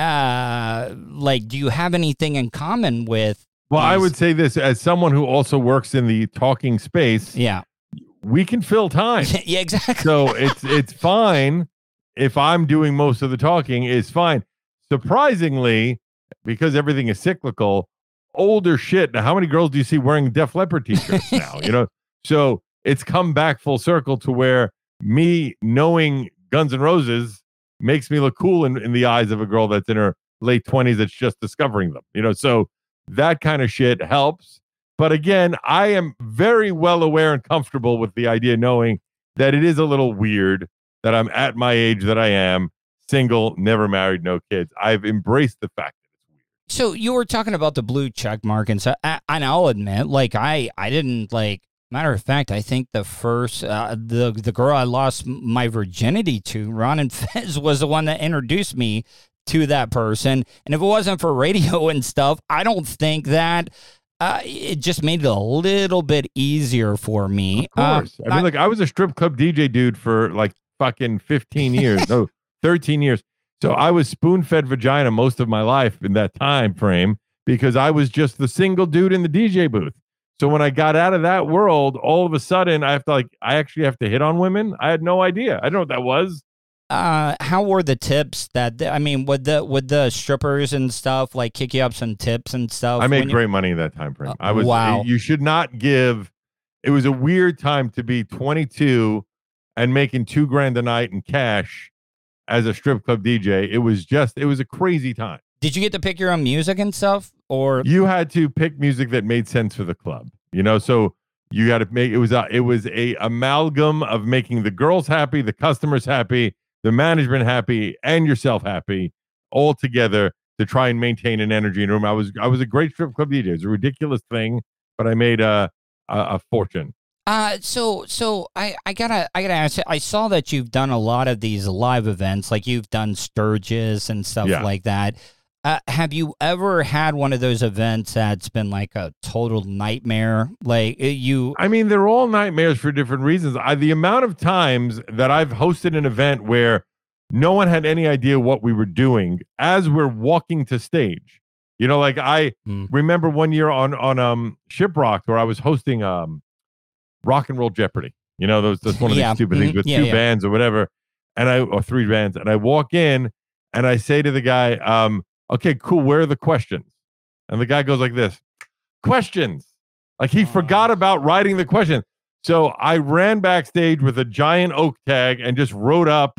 Speaker 2: Uh, like, do you have anything in common with?
Speaker 11: Well, I
Speaker 2: these-
Speaker 11: would say this as someone who also works in the talking space.
Speaker 2: Yeah.
Speaker 11: We can fill time.
Speaker 2: Yeah, exactly.
Speaker 11: So it's it's fine if I'm doing most of the talking. Is fine. Surprisingly, because everything is cyclical, older shit. Now, how many girls do you see wearing Def Leppard t-shirts now? You know, so it's come back full circle to where me knowing Guns N' Roses makes me look cool in, in the eyes of a girl that's in her late twenties that's just discovering them. You know, so that kind of shit helps. But again, I am very well aware and comfortable with the idea, knowing that it is a little weird that I'm at my age that I am, single, never married, no kids. I've embraced the fact that it's weird.
Speaker 2: So you were talking about the blue check mark, and so I, and I'll admit, like I, I didn't like. Matter of fact, I think the first uh, the the girl I lost my virginity to, Ron and Fez, was the one that introduced me to that person. And if it wasn't for radio and stuff, I don't think that uh, it just made it a little bit easier for me.
Speaker 11: Of course.
Speaker 2: Um,
Speaker 11: I mean, look, I was a strip club D J dude for like fucking fifteen years, no, thirteen years. So I was spoon-fed vagina most of my life in that time frame because I was just the single dude in the D J booth. So when I got out of that world, all of a sudden I have to like, I actually have to hit on women. I had no idea. I don't know what that was.
Speaker 2: Uh, how were the tips that, I mean, would the, would the strippers and stuff like kick you up some tips and stuff?
Speaker 11: I made
Speaker 2: when you-
Speaker 11: great money in that time frame. I was,
Speaker 2: wow.
Speaker 11: You should not give, it was a weird time to be twenty-two and making two grand a night in cash as a strip club D J. It was just, it was a crazy time.
Speaker 2: Did you get to pick your own music and stuff, or
Speaker 11: you had to pick music that made sense for the club? You know, so you got to make it was a it was a amalgam of making the girls happy, the customers happy, the management happy, and yourself happy, all together to try and maintain an energy in the room. I was I was a great strip club D J. It was a ridiculous thing, but I made a a, a fortune.
Speaker 2: Uh, so so I, I gotta I gotta ask you, I saw that you've done a lot of these live events, like you've done Sturgis and stuff
Speaker 11: Yeah.
Speaker 2: like that. Uh, have you ever had one of those events that's been like a total nightmare? Like uh, you,
Speaker 11: I mean, they're all nightmares for different reasons. I, the amount of times that I've hosted an event where no one had any idea what we were doing as we're walking to stage. You know, like I
Speaker 2: Hmm.
Speaker 11: remember one year on on um Shiprocked where I was hosting um Rock and Roll Jeopardy. You know, those that's one of
Speaker 2: Yeah.
Speaker 11: these stupid things
Speaker 2: Mhm.
Speaker 11: with
Speaker 2: Yeah,
Speaker 11: two
Speaker 2: yeah.
Speaker 11: bands or whatever, and I or three bands, and I walk in and I say to the guy, um, "Okay, cool. Where are the questions?" And the guy goes like this, "Questions." Like he forgot about writing the question. So I ran backstage with a giant oak tag and just wrote up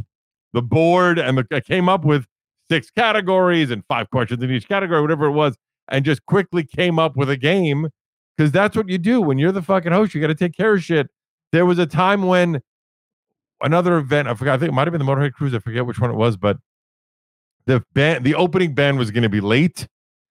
Speaker 11: the board, and the, I came up with six categories and five questions in each category, whatever it was, and just quickly came up with a game, because that's what you do when you're the fucking host. You got to take care of shit. There was a time when another event, I forgot, I think it might have been the Motorhead Cruise, I forget which one it was, but the band, the opening band was going to be late.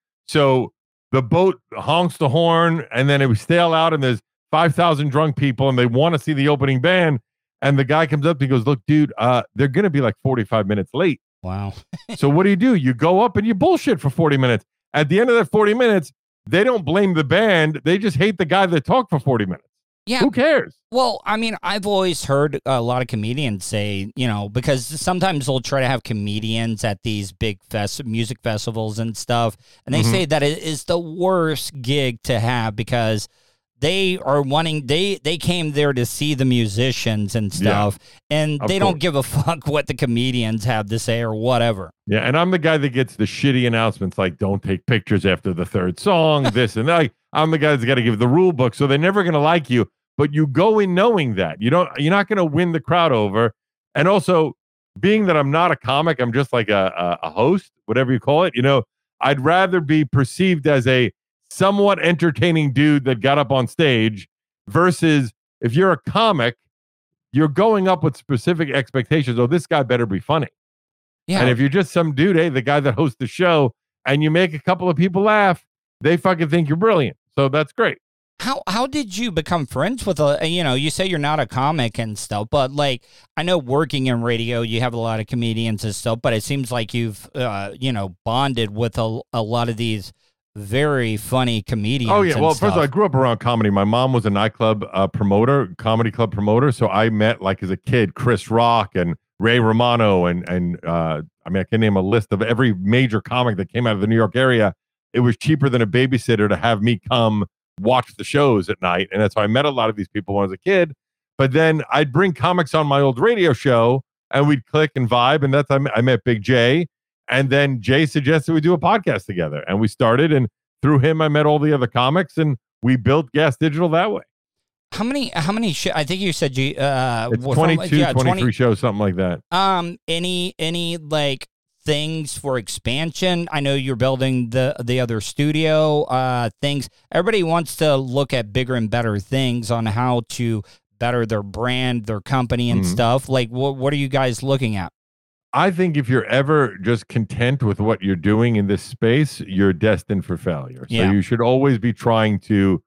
Speaker 11: So the boat honks the horn, and then it was sail out, and there's five thousand drunk people, and they want to see the opening band. And the guy comes up, he goes, look, dude, uh, they're going to be like forty-five minutes late.
Speaker 2: Wow.
Speaker 11: So what do you do? You go up and you bullshit for forty minutes. At the end of that forty minutes, they don't blame the band. They just hate the guy that talked for forty minutes.
Speaker 2: Yeah.
Speaker 11: Who cares?
Speaker 2: Well, I mean, I've always heard a lot of comedians say, you know, because sometimes they'll try to have comedians at these big fest- music festivals and stuff, and they mm-hmm. say that it is the worst gig to have because they are wanting, they they came there to see the musicians and stuff, yeah, and they don't give a fuck what the comedians have to say or whatever.
Speaker 11: Yeah, and I'm the guy that gets the shitty announcements like, don't take pictures after the third song, this and that. I'm the guy that's got to give the rule book, so they're never going to like you. But you go in knowing that you don't, you're not going to win the crowd over. And also, being that I'm not a comic, I'm just like a, a, a host, whatever you call it. You know, I'd rather be perceived as a somewhat entertaining dude that got up on stage versus if you're a comic, you're going up with specific expectations. Oh, this guy better be funny. Yeah. And if you're just some dude, hey, the guy that hosts the show, and you make a couple of people laugh, they fucking think you're brilliant. So that's great.
Speaker 2: How how did you become friends with a, you know, you say you're not a comic and stuff, but like, I know working in radio, you have a lot of comedians and stuff, but it seems like you've, uh, you know, bonded with a, a lot of these very funny comedians.
Speaker 11: Oh, yeah.
Speaker 2: And
Speaker 11: well,
Speaker 2: stuff.
Speaker 11: first of all, I grew up around comedy. My mom was a nightclub uh, promoter, comedy club promoter. So I met, like, as a kid, Chris Rock and Ray Romano. And, and uh, I mean, I can name a list of every major comic that came out of the New York area. It was cheaper than a babysitter to have me come watch the shows at night. And that's how I met a lot of these people when I was a kid. But then I'd bring comics on my old radio show and we'd click and vibe. And that's how I met Big Jay. And then Jay suggested we do a podcast together. And we started. And through him, I met all the other comics. And we built Gas Digital that way.
Speaker 2: How many, how many, sh- I think you said you, uh,
Speaker 11: it's twenty-two, yeah, twenty-three twenty shows, something like that.
Speaker 2: Um, any, any like, things for expansion? I know you're building the the other studio, uh things. Everybody wants to look at bigger and better things on how to better their brand, their company and mm-hmm. stuff. Like what what are you guys looking at?
Speaker 11: I think if you're ever just content with what you're doing in this space, you're destined for failure. So yeah. you should always be trying to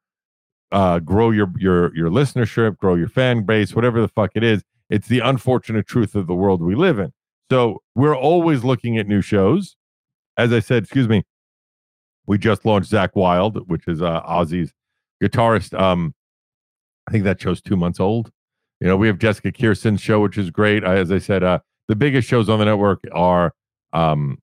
Speaker 11: uh grow your your your listenership, grow your fan base, whatever the fuck it is. It's the unfortunate truth of the world we live in. So we're always looking at new shows. As I said, excuse me, we just launched Zach Wild, which is uh, Ozzy's guitarist. Um, I think that show's two months old. You know, we have Jessica Kirsten's show, which is great. Uh, as I said, uh, the biggest shows on the network are um,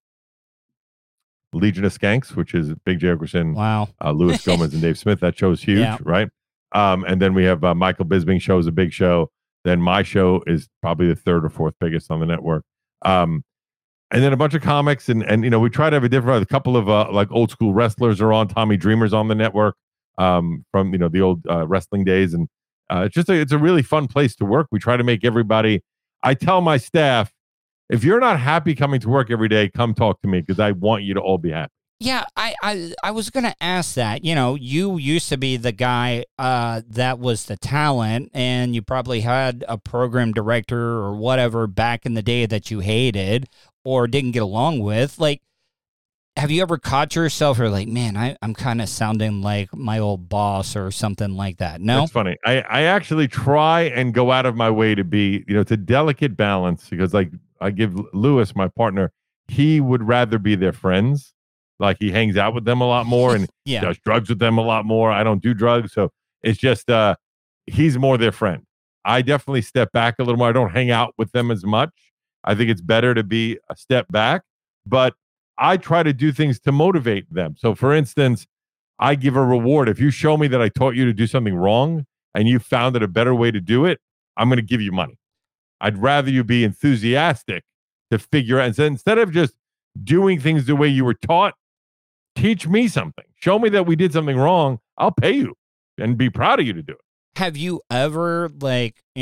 Speaker 11: Legion of Skanks, which is Big J. Okerson,
Speaker 2: wow,
Speaker 11: uh, Louis Gomez, and Dave Smith. That show's huge, yeah. right? Um, and then we have uh, Michael Bisping show is a big show. Then my show is probably the third or fourth biggest on the network. Um, and then a bunch of comics and, and, you know, we try to have a different, a couple of, uh, like old school wrestlers are on. Tommy Dreamer's on the network, um, from, you know, the old, uh, wrestling days. And, uh, it's just, a, it's a really fun place to work. We try to make everybody, I tell my staff, if you're not happy coming to work every day, come talk to me because I want you to all be happy.
Speaker 2: Yeah, I, I, I was going to ask that. You know, you used to be the guy uh, that was the talent, and you probably had a program director or whatever back in the day that you hated or didn't get along with. Like, have you ever caught yourself or like, man, I, I'm kind of sounding like my old boss or something like that? No?
Speaker 11: That's funny. I, I actually try and go out of my way to be, you know, it's a delicate balance because, like, I give Lewis, my partner, he would rather be their friends. Like he hangs out with them a lot more and
Speaker 2: yeah.
Speaker 11: does drugs with them a lot more. I don't do drugs. So it's just, uh, he's more their friend. I definitely step back a little more. I don't hang out with them as much. I think it's better to be a step back, but I try to do things to motivate them. So for instance, I give a reward. If you show me that I taught you to do something wrong and you found it a better way to do it, I'm going to give you money. I'd rather you be enthusiastic to figure out. And so instead of just doing things the way you were taught, teach me something. Show me that we did something wrong. I'll pay you and be proud of you to do it.
Speaker 2: Have you ever, like, you know,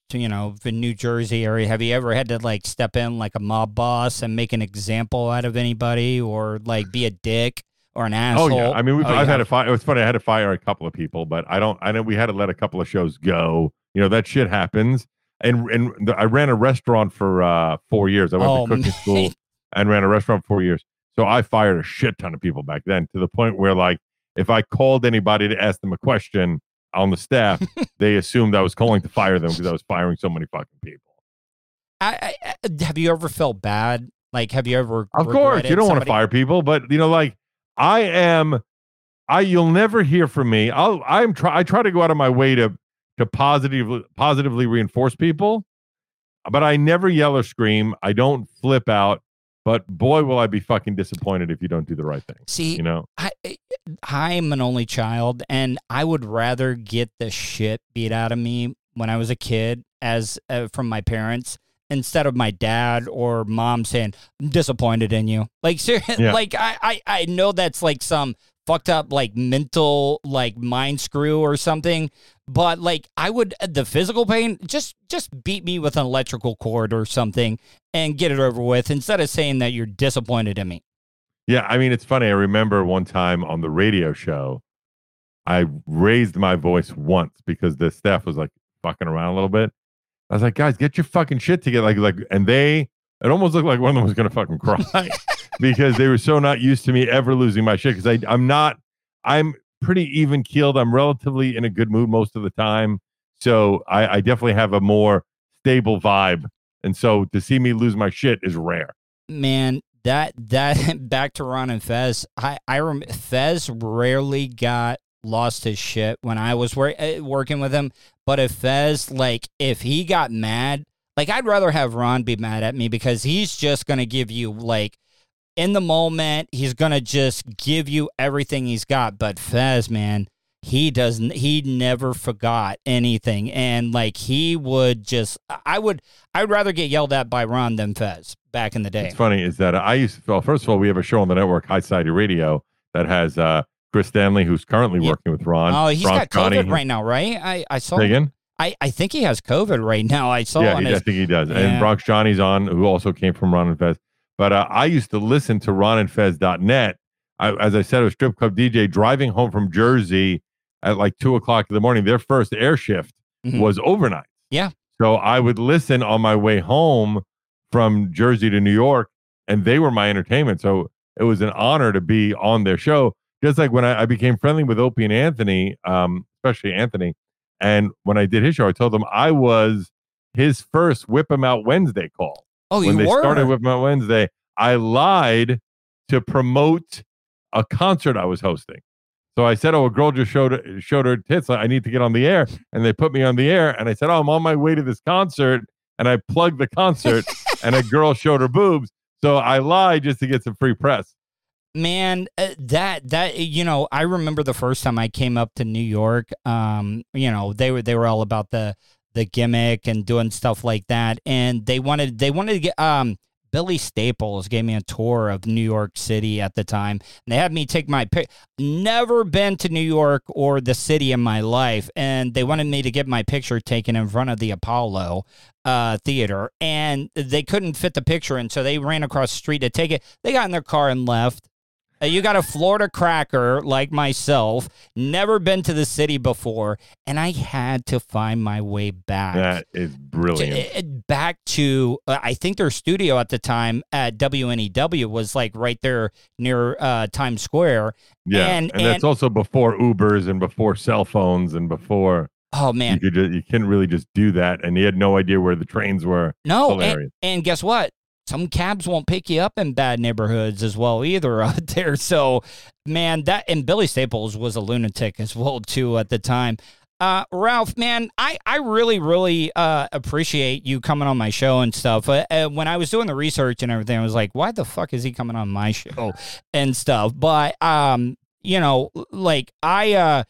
Speaker 2: you know, the New Jersey area, have you ever had to like step in like a mob boss and make an example out of anybody, or like be a dick or an asshole?
Speaker 11: Oh yeah, I mean, we've,
Speaker 2: oh,
Speaker 11: I've
Speaker 2: yeah.
Speaker 11: had to fire. It was funny. I had to fire a couple of people, but I don't. I know we had to let a couple of shows go. You know, that shit happens. And and the, I ran a restaurant for uh, four years. I went
Speaker 2: Oh,
Speaker 11: to cooking
Speaker 2: man.
Speaker 11: school and ran a restaurant for four years. So I fired a shit ton of people back then, to the point where, like, if I called anybody to ask them a question on the staff, they assumed I was calling to fire them because I was firing so many fucking people.
Speaker 2: I, I, I- have you ever felt bad? Like, have you ever?
Speaker 11: Of course, you don't want to fire people, but you know, like I am, I you'll never hear from me. I'll I'm try I try to go out of my way to to positively positively reinforce people, but I never yell or scream. I don't flip out. But boy, will I be fucking disappointed if you don't do the right thing.
Speaker 2: See,
Speaker 11: you know,
Speaker 2: I, I'm an only child, and I would rather get the shit beat out of me when I was a kid, as uh, from my parents, instead of my dad or mom saying, "I'm disappointed in you." Like, seriously,
Speaker 11: Yeah.
Speaker 2: like I, I, I know that's like some fucked up, like mental, like mind screw or something. But like, I would the physical pain, just just beat me with an electrical cord or something and get it over with, instead of saying that you're disappointed in me.
Speaker 11: yeah. I mean, it's funny. I remember one time on the radio show, I raised my voice once because the staff was like fucking around a little bit. I was like, guys, get your fucking shit together. Like, like, and they, it almost looked like one of them was gonna fucking cry because they were so not used to me ever losing my shit. Because I, I'm not, I'm pretty even keeled. I'm relatively in a good mood most of the time, so I, I definitely have a more stable vibe. And so to see me lose my shit is rare.
Speaker 2: Man, that that back to Ron and Fez. I I rem, Fez rarely got lost his shit when I was wor- uh, working with him. But if Fez, like, if he got mad, like, I'd rather have Ron be mad at me, because he's just gonna give you, like, in the moment, he's gonna just give you everything he's got. But Fez, man, he doesn't. He never forgot anything, and like, he would just. I would. I'd rather get yelled at by Ron than Fez back in the day.
Speaker 11: It's funny is that I used to, well, first of all, we have a show on the network, High Society Radio, that has uh, Chris Stanley, who's currently
Speaker 2: Yeah.
Speaker 11: working with Ron.
Speaker 2: Oh, he's
Speaker 11: Bronx
Speaker 2: got COVID
Speaker 11: Johnny.
Speaker 2: right now, right? I I saw.
Speaker 11: Say again?
Speaker 2: I, I think he has COVID right now. I saw
Speaker 11: Yeah,
Speaker 2: on
Speaker 11: he,
Speaker 2: his.
Speaker 11: I think he does.
Speaker 2: Yeah.
Speaker 11: And Bronx Johnny's on, who also came from Ron and Fez. But uh, I used to listen to ron and fez dot net. I, as I said, I was strip club D J driving home from Jersey at like two o'clock in the morning. Their first air shift
Speaker 2: Mhm.
Speaker 11: was overnight.
Speaker 2: Yeah.
Speaker 11: So I would listen on my way home from Jersey to New York, and they were my entertainment. So it was an honor to be on their show. Just like when I, I became friendly with Opie and Anthony, um, especially Anthony. And when I did his show, I told them I was his first Whip 'em Out Wednesday call.
Speaker 2: Oh,
Speaker 11: when
Speaker 2: you
Speaker 11: they
Speaker 2: were?
Speaker 11: started Whip 'em Out Wednesday, I lied to promote a concert I was hosting. So I said, "Oh, a girl just showed showed her tits. I need to get on the air," and they put me on the air. And I said, "Oh, I'm on my way to this concert," and I plugged the concert, and a girl showed her boobs. So I lied just to get some free press.
Speaker 2: Man, uh, that that you know, I remember the first time I came up to New York. Um, you know, they were they were all about the the gimmick and doing stuff like that, and they wanted they wanted to get um. Billy Staples gave me a tour of New York City at the time, and they had me take my pic. Never been to New York or the city in my life, and they wanted me to get my picture taken in front of the Apollo uh, Theater, and they couldn't fit the picture in, so they ran across the street to take it. They got in their car and left. Uh, you got a Florida cracker like myself, never been to the city before, and I had to find my way back.
Speaker 11: That is brilliant.
Speaker 2: To- back to, uh, I think their studio at the time at W N E W was like right there near uh, Times Square.
Speaker 11: Yeah,
Speaker 2: and,
Speaker 11: and, that's also before Ubers and before cell phones and before.
Speaker 2: Oh man,
Speaker 11: you could just, you couldn't really just do that, and you had no idea where the trains were.
Speaker 2: no,
Speaker 11: Hilarious.
Speaker 2: and, and guess what? Some cabs won't pick you up in bad neighborhoods as well either out there. So, man, that and Billy Staples was a lunatic as well too at the time. Uh, Ralph, man, I, I really, really uh, appreciate you coming on my show and stuff. Uh, uh, when I was doing the research and everything, I was like, why the fuck is he coming on my show and stuff? But, um, you know, like I, uh,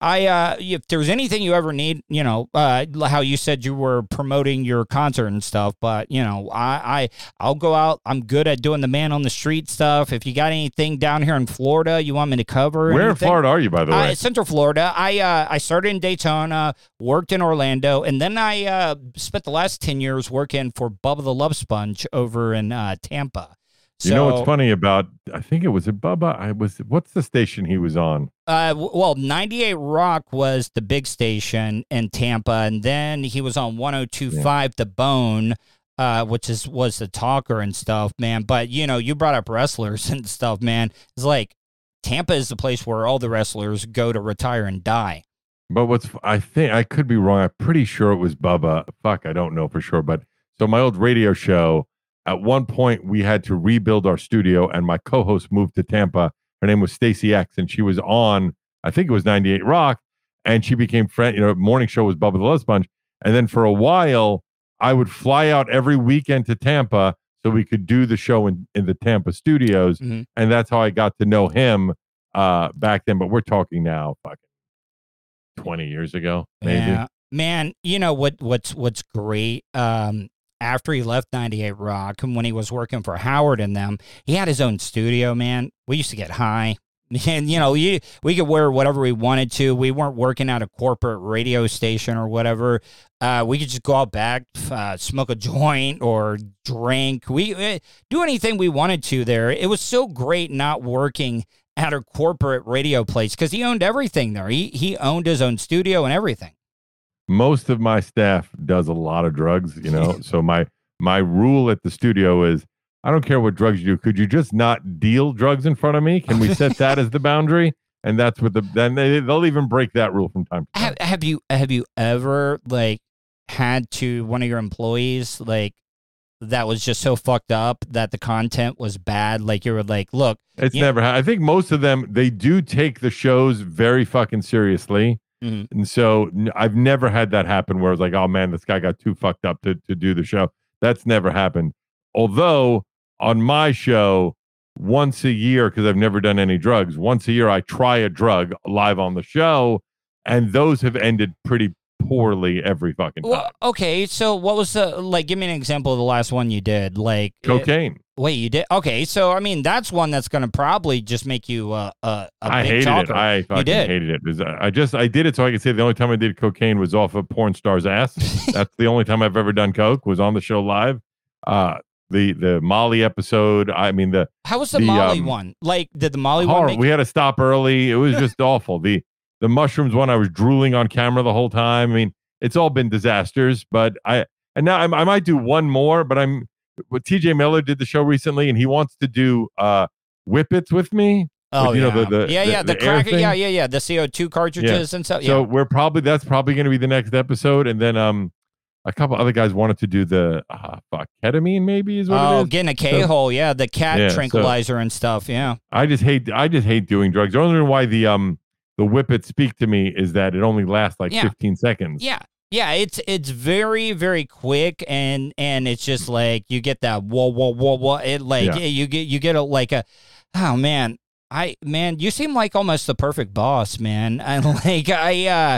Speaker 2: I uh, if there's anything you ever need, you know, uh, how you said you were promoting your concert and stuff, but you know, I, I I'll go out. I'm good at doing the man on the street stuff. If you got anything down here in Florida, you want me to cover?
Speaker 11: Where
Speaker 2: anything,
Speaker 11: in Florida are you, by the way?
Speaker 2: Uh, Central Florida. I uh, I started in Daytona, worked in Orlando, and then I uh, spent the last ten years working for Bubba the Love Sponge over in uh, Tampa.
Speaker 11: You
Speaker 2: So,
Speaker 11: know what's funny about? I think it was it Bubba. I was. What's the station he was on?
Speaker 2: Uh, w- well, ninety-eight Rock was the big station in Tampa, and then he was on one oh two point five yeah. The Bone, uh, which is was the talker and stuff, man. But you know, you brought up wrestlers and stuff, man. It's like Tampa is the place where all the wrestlers go to retire and die.
Speaker 11: But what's I think I could be wrong. I'm pretty sure it was Bubba. Fuck, I don't know for sure. But so my old radio show. At one point, we had to rebuild our studio, and my co-host moved to Tampa. Her name was Stacy X, and she was on, I think it was ninety-eight Rock, and she became friend. You know, morning show was Bubba the Love Sponge, and then for a while, I would fly out every weekend to Tampa so we could do the show in, in the Tampa studios,
Speaker 2: mm-hmm.
Speaker 11: and that's how I got to know him uh, back then. But we're talking now, fucking twenty years ago, maybe.
Speaker 2: Yeah. Man, you know what? What's what's great? Um, After he left ninety-eight Rock and when he was working for Howard and them, he had his own studio, man. We used to get high. And, you know, you, we could wear whatever we wanted to. We weren't working at a corporate radio station or whatever. Uh, we could just go out back, uh, smoke a joint or drink. We uh, do anything we wanted to there. It was so great not working at a corporate radio place because he owned everything there. He, he owned his own studio and everything.
Speaker 11: Most of my staff does a lot of drugs, you know. So my my rule at the studio is I don't care what drugs you do. Could you just not deal drugs in front of me? Can we set that as the boundary? And that's what the then they, they'll even break that rule from time to time.
Speaker 2: Have, have you have you ever like had to one of your employees like that was just so fucked up that the content was bad? Like you were like, look,
Speaker 11: it's never. Ha- I think most of them they do take the shows very fucking seriously.
Speaker 2: Mm-hmm.
Speaker 11: And so I've never had that happen where it's like, oh man, this guy got too fucked up to, to do the show. That's never happened. Although on my show, once a year, because I've never done any drugs, once a year I try a drug live on the show, and those have ended pretty poorly every fucking time.
Speaker 2: Well, okay, so what was the, like, give me an example of the last one you did. Like
Speaker 11: cocaine.
Speaker 2: It, wait, you did? Okay, so, I mean, that's one that's going to probably just make you uh, uh, a
Speaker 11: I
Speaker 2: big
Speaker 11: hated
Speaker 2: talker.
Speaker 11: it. I fucking
Speaker 2: you did.
Speaker 11: hated it. It was, uh, I just, I did it so I could say the only time I did cocaine was off a porn star's ass. That's the only time I've ever done coke, was on the show live. Uh, the the Molly episode, I mean, the...
Speaker 2: How was the,
Speaker 11: the
Speaker 2: Molly
Speaker 11: um,
Speaker 2: one? Like, did the Molly
Speaker 11: horror,
Speaker 2: one make...
Speaker 11: We had to stop early. It was just awful. The The mushrooms one, I was drooling on camera the whole time. I mean, it's all been disasters, but I... And now I'm, I might do one more, but I'm... What T J Miller did the show recently, and he wants to do uh, Whippets with me.
Speaker 2: Oh,
Speaker 11: with, you
Speaker 2: yeah.
Speaker 11: know, the, the,
Speaker 2: yeah, yeah, the,
Speaker 11: the,
Speaker 2: the
Speaker 11: air
Speaker 2: cracker,
Speaker 11: thing.
Speaker 2: yeah, yeah, yeah, the C O two cartridges
Speaker 11: Yeah.
Speaker 2: and stuff. Yeah.
Speaker 11: So we're probably, that's probably going to be the next episode. And then um, a couple other guys wanted to do the, uh, fuck, ketamine maybe is what
Speaker 2: oh,
Speaker 11: it is.
Speaker 2: getting a K-hole, so, yeah, the cat
Speaker 11: yeah,
Speaker 2: tranquilizer
Speaker 11: so
Speaker 2: and stuff, yeah.
Speaker 11: I just hate, I just hate doing drugs. The only reason why the, um, the Whippets speak to me is that it only lasts like
Speaker 2: Yeah.
Speaker 11: fifteen seconds.
Speaker 2: Yeah. Yeah, it's it's very very quick and and it's just like you get that whoa whoa whoa whoa it like
Speaker 11: Yeah.
Speaker 2: you get you get a like a oh man I man you seem like almost the perfect boss, man. I like I uh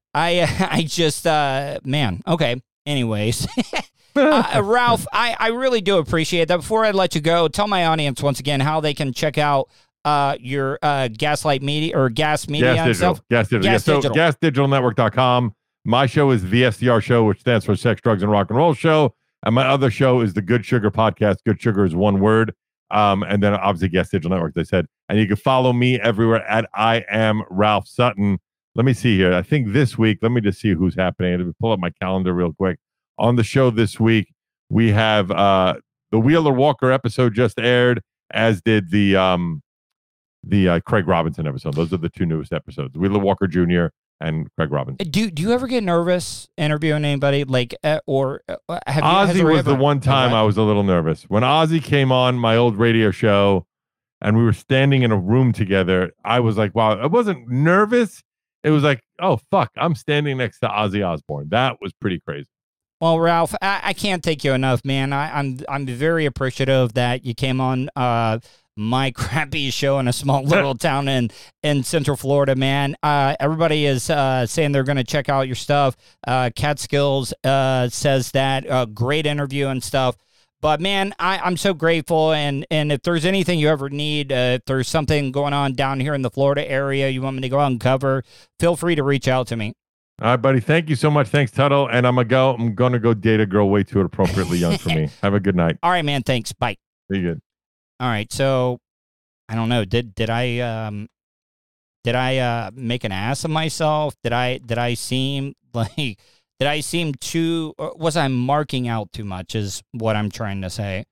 Speaker 2: I I just uh man okay anyways. uh, Ralph, I, I really do appreciate that. Before I let you go, tell my audience once again how they can check out uh your uh Gaslight Media or Gas Media
Speaker 11: Gas
Speaker 2: and
Speaker 11: Digital.
Speaker 2: stuff.
Speaker 11: Gas Digital.
Speaker 2: Gas
Speaker 11: yeah, so
Speaker 2: Digital.
Speaker 11: gas digital network dot com. My show is the S D R Show, which stands for Sex, Drugs, and Rock and Roll Show. And my other show is the Good Sugar Podcast. Good Sugar is one word. Um, and then obviously Gas Digital Network, they said. And you can follow me everywhere at I am Ralph Sutton. Let me see here. I think this week, let me just see who's happening. Let me pull up my calendar real quick. On the show this week, we have uh, the Wheeler Walker episode just aired, as did the um, the uh, Craig Robinson episode. Those are the two newest episodes. Wheeler Walker Junior and Craig Robinson.
Speaker 2: Do Do you ever get nervous interviewing anybody? Like, uh, or uh, have you?
Speaker 11: Ozzy
Speaker 2: has there
Speaker 11: was
Speaker 2: ever,
Speaker 11: the one time
Speaker 2: oh,
Speaker 11: I was a little nervous. When Ozzy came on my old radio show and we were standing in a room together, I was like, wow, I wasn't nervous. It was like, oh, fuck, I'm standing next to Ozzy Osbourne. That was pretty crazy.
Speaker 2: Well, Ralph, I, I can't thank you enough, man. I, I'm I'm very appreciative that you came on uh, my crappy show in a small little town in, in Central Florida, man. Uh, everybody is uh, saying they're going to check out your stuff. Uh, Catskills uh, says that. Uh, great interview and stuff. But, man, I, I'm so grateful. And, and if there's anything you ever need, uh, if there's something going on down here in the Florida area you want me to go out and cover, feel free to reach out to me.
Speaker 11: All right, buddy. Thank you so much. Thanks, Tuttle. And I'm gonna go. I'm gonna go date a girl way too appropriately young for me. Have a good night.
Speaker 2: All right, man. Thanks. Bye.
Speaker 11: Be good.
Speaker 2: All right. So, I don't know. Did did I um did I uh make an ass of myself? Did I did I seem like did I seem too? Or was I marking out too much? Is what I'm trying to say.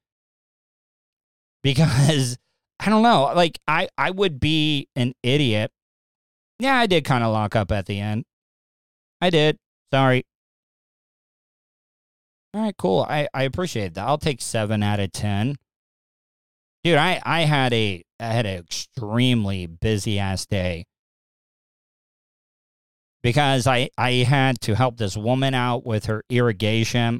Speaker 2: Because I don't know. Like I I would be an idiot. Yeah, I did kind of lock up at the end. I did. Sorry. All right, cool. I, I appreciate that. I'll take seven out of ten. Dude, I, I had a I had an extremely busy ass day. Because I, I had to help this woman out with her irrigation.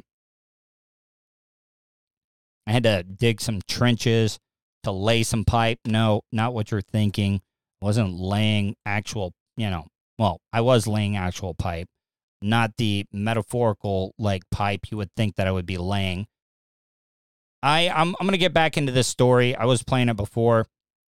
Speaker 2: I had to dig some trenches to lay some pipe. No, not what you're thinking. I wasn't laying actual, you know, well, I was laying actual pipe. Not the metaphorical, like, pipe you would think that I would be laying. I, I'm, I'm going to get back into this story. I was playing it before.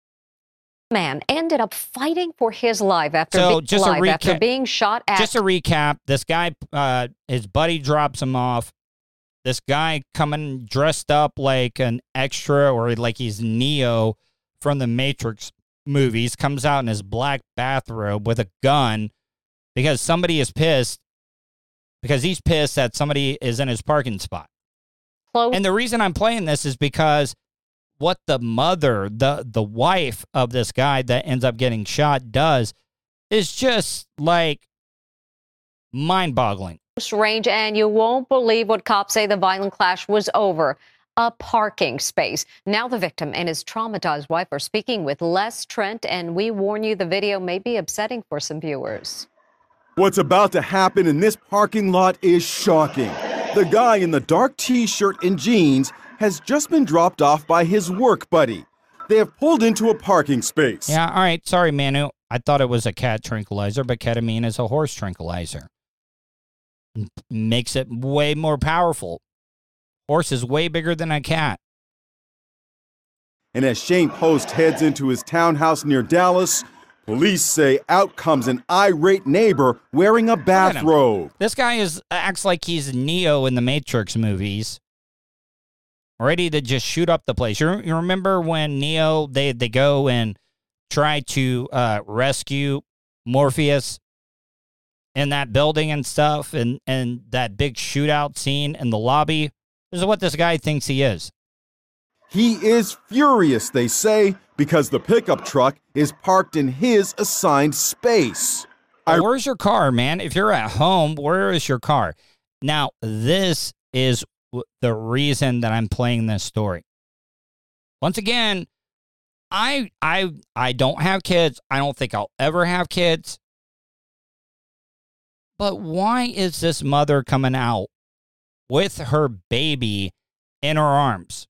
Speaker 9: Man ended up fighting for his life after,
Speaker 2: so
Speaker 9: be-
Speaker 2: just
Speaker 9: life
Speaker 2: a reca-
Speaker 9: after being shot at.
Speaker 2: Just a recap. This guy, uh, his buddy drops him off. This guy coming dressed up like an extra or like he's Neo from the Matrix movies, comes out in his black bathrobe with a gun because somebody is pissed. Because he's pissed that somebody is in his parking spot.
Speaker 9: Close.
Speaker 2: And the reason I'm playing this is because what the mother, the, the wife of this guy that ends up getting shot does is just, like, mind-boggling.
Speaker 9: Range, and you won't believe what cops say the violent clash was over. A parking space. Now the victim and his traumatized wife are speaking with Les Trent, and we warn you the video may be upsetting for some viewers.
Speaker 10: What's about to happen in this parking lot is shocking. The guy in the dark t-shirt and jeans has just been dropped off by his work buddy. They have pulled into a parking space.
Speaker 2: Yeah, all right. Sorry, Manu. I thought it was a cat tranquilizer, but ketamine is a horse tranquilizer. Makes it way more powerful. Horse is way bigger than a cat.
Speaker 10: And as Shane Post heads into his townhouse near Dallas, police say out comes an irate neighbor wearing a bathrobe.
Speaker 2: This guy is acts like he's Neo in the Matrix movies, ready to just shoot up the place. You, you remember when Neo, they, they go and try to uh, rescue Morpheus in that building and stuff, and, and that big shootout scene in the lobby? This is what this guy thinks he is.
Speaker 10: He is furious, they say, because the pickup truck is parked in his assigned space.
Speaker 2: Well, where's your car, man? If you're at home, where is your car? Now, this is the reason that I'm playing this story. Once again, I I I don't have kids. I don't think I'll ever have kids. But why is this mother coming out with her baby in her arms?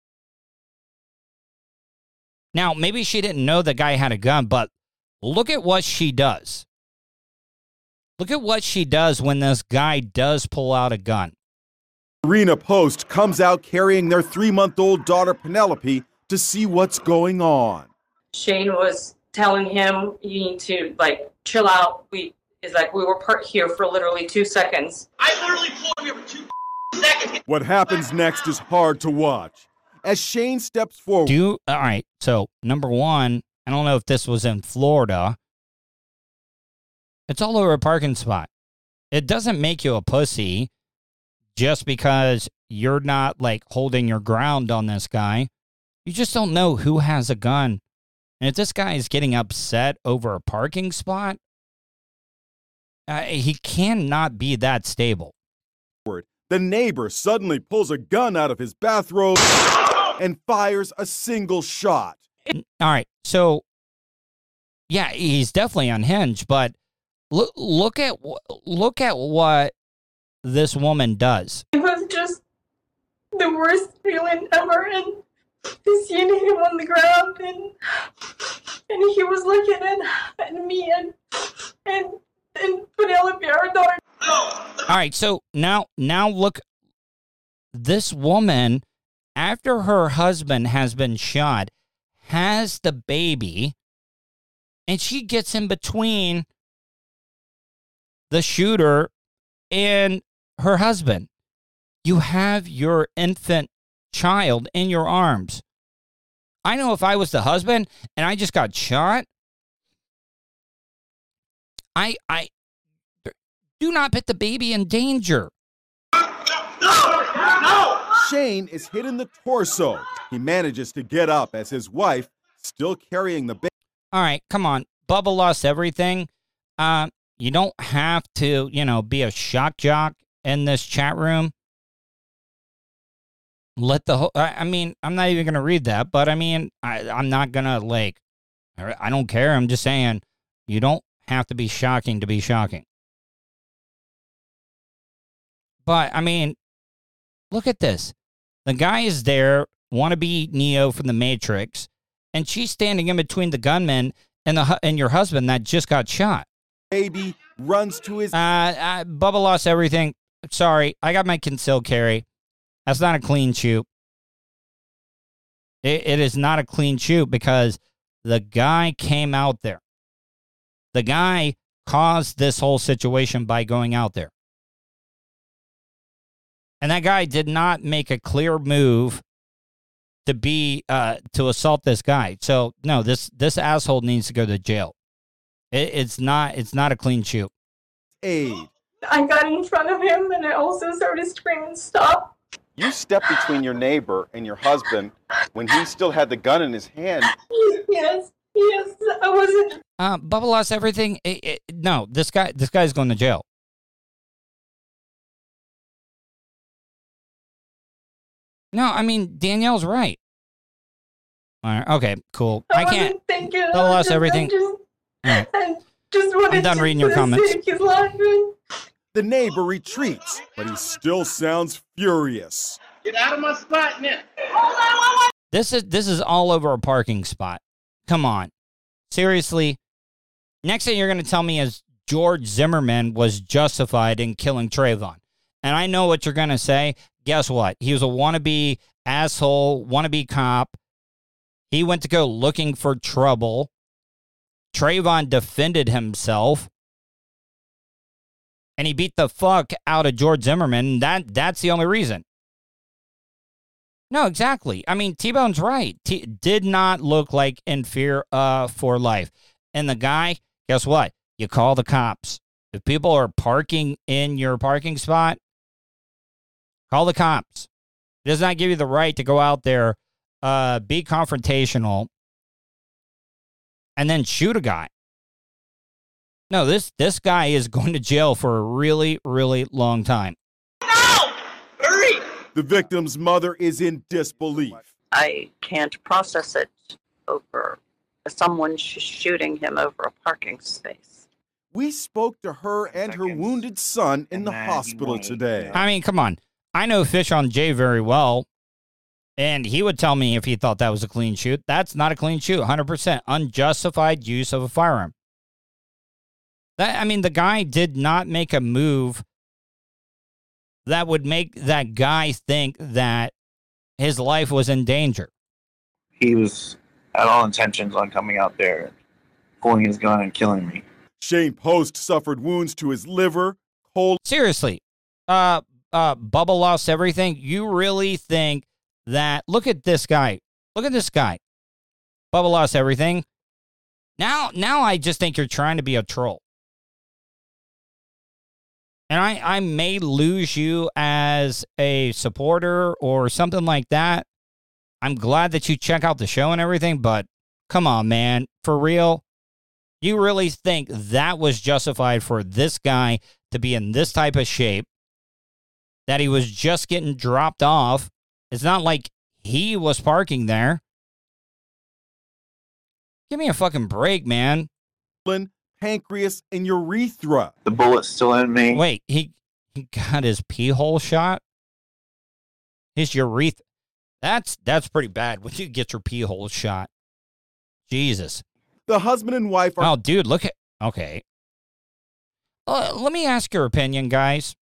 Speaker 2: Now, maybe she didn't know the guy had a gun, but look at what she does. Look at what she does when this guy does pull out a gun.
Speaker 10: Arena Post comes out carrying their three-month-old daughter, Penelope, to see what's going on.
Speaker 12: Shane was telling him, you need to, like, chill out. We is like, we were part here for literally two seconds.
Speaker 13: I literally pulled him here for two seconds.
Speaker 10: What happens next is hard to watch. As Shane steps forward.
Speaker 2: Do you, all right, so number one, I don't know if this was in Florida. It's all over a parking spot. It doesn't make you a pussy just because you're not, like, holding your ground on this guy. You just don't know who has a gun. And if this guy is getting upset over a parking spot, uh, he cannot be that stable.
Speaker 10: The neighbor suddenly pulls a gun out of his bathrobe and fires a single shot.
Speaker 2: All right, so, yeah, he's definitely unhinged, but look, look at look at what this woman does.
Speaker 12: It was just the worst feeling ever, and seeing him him on the ground, and and he was looking at, at me and and and Penelope, our daughter.
Speaker 2: All right, so now now look, this woman, after her husband has been shot, has the baby, and she gets in between the shooter and her husband. You have your infant child in your arms. I know if I was the husband and I just got shot, I I do not put the baby in danger.
Speaker 10: Shane is hit in the torso. He manages to get up as his wife, still carrying the baby.
Speaker 2: All right, come on. Bubba lost everything. Uh, you don't have to, you know, be a shock jock in this chat room. Let the whole, I, I mean, I'm not even going to read that, but I mean, I, I'm not going to, like, I don't care. I'm just saying, you don't have to be shocking to be shocking. But, I mean, look at this. The guy is there, want to be Neo from the Matrix, and she's standing in between the gunman and the and your husband that just got shot.
Speaker 10: Baby runs to his...
Speaker 2: Uh, uh, Bubba lost everything. Sorry, I got my concealed carry. That's not a clean shoot. It, it is not a clean shoot because the guy came out there. The guy caused this whole situation by going out there. And that guy did not make a clear move to be uh, to assault this guy. So no, this this asshole needs to go to jail. It, it's not it's not a clean shoot.
Speaker 10: Aid.
Speaker 12: I got in front of him and I also started screaming, "Stop!"
Speaker 10: You stepped between your neighbor and your husband when he still had the gun in his hand.
Speaker 12: Yes, yes, I wasn't.
Speaker 2: Uh, Bubba lost everything. It, it, no, this guy this guy's going to jail. No, I mean, Danielle's right. All right, okay, cool.
Speaker 12: I,
Speaker 2: I can't.
Speaker 12: Thinking,
Speaker 2: Bubba lost
Speaker 12: just,
Speaker 2: everything.
Speaker 12: I just,
Speaker 2: All right.
Speaker 12: I just wanted
Speaker 2: I'm done
Speaker 12: to
Speaker 2: reading your comments.
Speaker 12: save his life.
Speaker 10: The neighbor retreats, but he still sounds furious.
Speaker 13: Get out of my spot now.
Speaker 2: This is this is all over a parking spot. Come on. Seriously. Next thing you're going to tell me is George Zimmerman was justified in killing Trayvon. And I know what you're going to say. Guess what? He was a wannabe asshole, wannabe cop. He went to go looking for trouble. Trayvon defended himself. And he beat the fuck out of George Zimmerman. That that's the only reason. No, exactly. I mean, T-Bone's right. T- did not look like in fear uh, for life. And the guy, guess what? You call the cops. If people are parking in your parking spot, call the cops. It does not give you the right to go out there, uh, be confrontational, and then shoot a guy. No, this this guy is going to jail for a really, really long time.
Speaker 13: No! Hurry!
Speaker 10: The victim's mother is in disbelief.
Speaker 14: I can't process it over someone sh- shooting him over a parking space.
Speaker 10: We spoke to her and her wounded son in the hospital today.
Speaker 2: I mean, come on. I know Fish on Jay very well, and he would tell me if he thought that was a clean shoot. That's not a clean shoot. one hundred percent unjustified use of a firearm. That, I mean, the guy did not make a move that would make that guy think that his life was in danger.
Speaker 15: He was had all intentions on coming out there, pulling his gun and killing me.
Speaker 10: Shane Post suffered wounds to his liver, cold.
Speaker 2: Seriously, uh, uh, Bubba lost everything. You really think that? Look at this guy. Look at this guy. Bubba lost everything. Now, now I just think you're trying to be a troll. And I, I may lose you as a supporter or something like that. I'm glad that you check out the show and everything, but come on, man. For real? You really think that was justified for this guy to be in this type of shape? That he was just getting dropped off? It's not like he was parking there. Give me a fucking break, man.
Speaker 10: Pancreas and urethra.
Speaker 15: The bullet's still in me.
Speaker 2: Wait, he, he got his pee hole shot? His urethra. That's that's pretty bad when you get your pee hole shot. Jesus.
Speaker 10: The husband and wife are.
Speaker 2: Oh, dude, look at. Okay. Uh, let me ask your opinion, guys.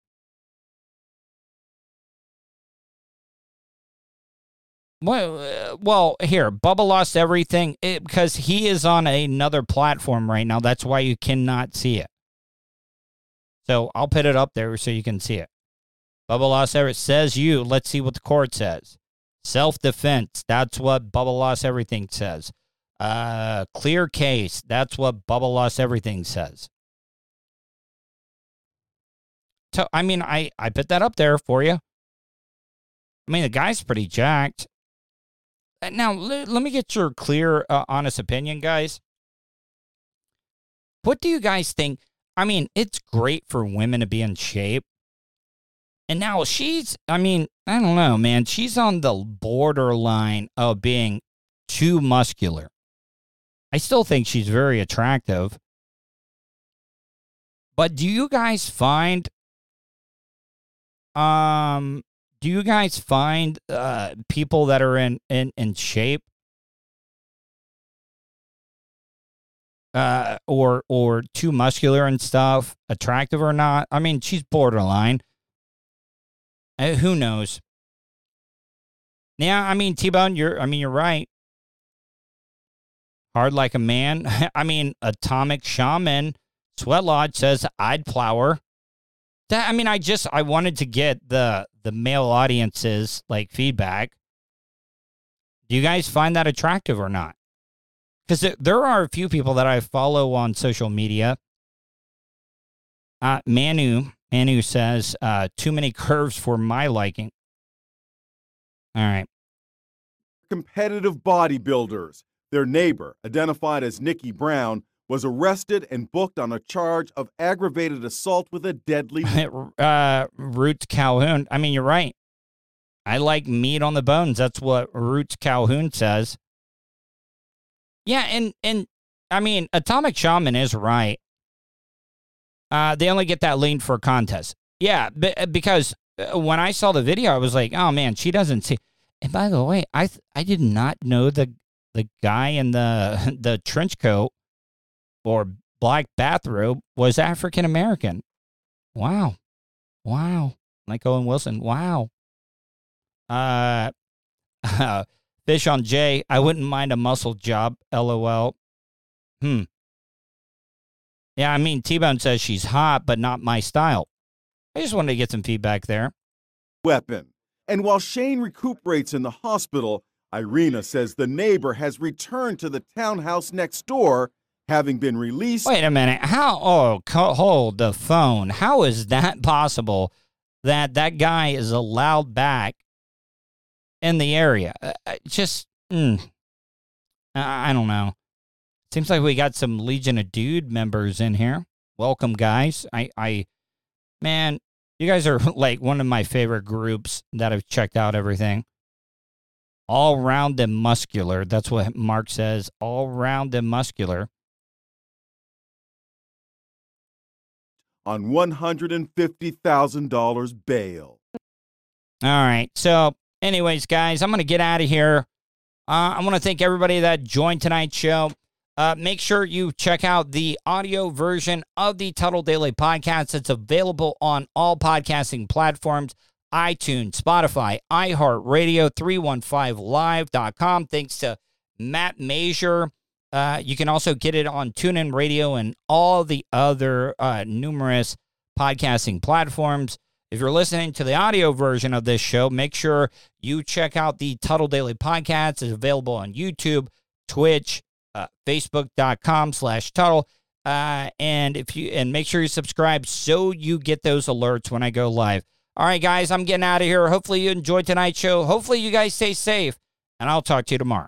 Speaker 2: Well, uh, well, here, Bubba lost everything it, because he is on another platform right now. That's why you cannot see it. So I'll put it up there so you can see it. Bubba lost everything. Says you. Let's see what the court says. Self-defense. That's what Bubba lost everything says. Uh, clear case. That's what Bubba lost everything says. So, I mean, I, I put that up there for you. I mean, the guy's pretty jacked. Now, let, let me get your clear, uh, honest opinion, guys. What do you guys think? I mean, it's great for women to be in shape. And now she's, I mean, I don't know, man. She's on the borderline of being too muscular. I still think she's very attractive. But do you guys find, um, do you guys find uh, people that are in, in, in shape uh, or or too muscular and stuff attractive or not? I mean, she's borderline. Uh, who knows? Yeah, I mean, T-Bone, you're. I mean, you're right. Hard like a man. I mean, Atomic Shaman Sweat Lodge says I'd plow her. That, I mean, I just I wanted to get the the male audience's like feedback. Do you guys find that attractive or not? Because there, there are a few people that I follow on social media. Uh, Manu Manu says uh, too many curves for my liking. All right.
Speaker 10: Competitive bodybuilders. Their neighbor, identified as Nikki Brown, was arrested and booked on a charge of aggravated assault with a deadly...
Speaker 2: uh, Roots Calhoun. I mean, you're right. I like meat on the bones. That's what Roots Calhoun says. Yeah, and, and I mean, Atomic Shaman is right. Uh, they only get that lean for a contest. Yeah, b- because when I saw the video, I was like, oh, man, she doesn't see... And by the way, I th- I did not know the the guy in the the trench coat or black bathrobe was African American. Wow. Wow. Like Owen Wilson. Wow. Uh, uh, Fish on J. I wouldn't mind a muscle job. LOL. Hmm. Yeah, I mean, T-Bone says she's hot, but not my style. I just wanted to get some feedback there.
Speaker 10: Weapon. And while Shane recuperates in the hospital, Irina says the neighbor has returned to the townhouse next door, having been released.
Speaker 2: Wait a minute. How? Oh, co- hold the phone. How is that possible that that guy is allowed back in the area? Uh, just, mm, I, I don't know. Seems like we got some Legion of Dude members in here. Welcome, guys. I, I, man, you guys are like one of my favorite groups that have checked out everything. All round and muscular. That's what Mark says. All round and muscular.
Speaker 10: On one hundred fifty thousand dollars bail.
Speaker 2: All right. So, anyways, guys, I'm going to get out of here. Uh, I want to thank everybody that joined tonight's show. Uh, make sure you check out the audio version of the Tuttle Daily Podcast. It's available on all podcasting platforms, iTunes, Spotify, iHeartRadio, three one five live dot com. Thanks to Matt Major. Uh, you can also get it on TuneIn Radio and all the other uh, numerous podcasting platforms. If you're listening to the audio version of this show, make sure you check out the Tuttle Daily Podcast. It's available on YouTube, Twitch, uh, Facebook.com slash Tuttle. Uh, and if you and make sure you subscribe so you get those alerts when I go live. All right, guys, I'm getting out of here. Hopefully you enjoyed tonight's show. Hopefully you guys stay safe, and I'll talk to you tomorrow.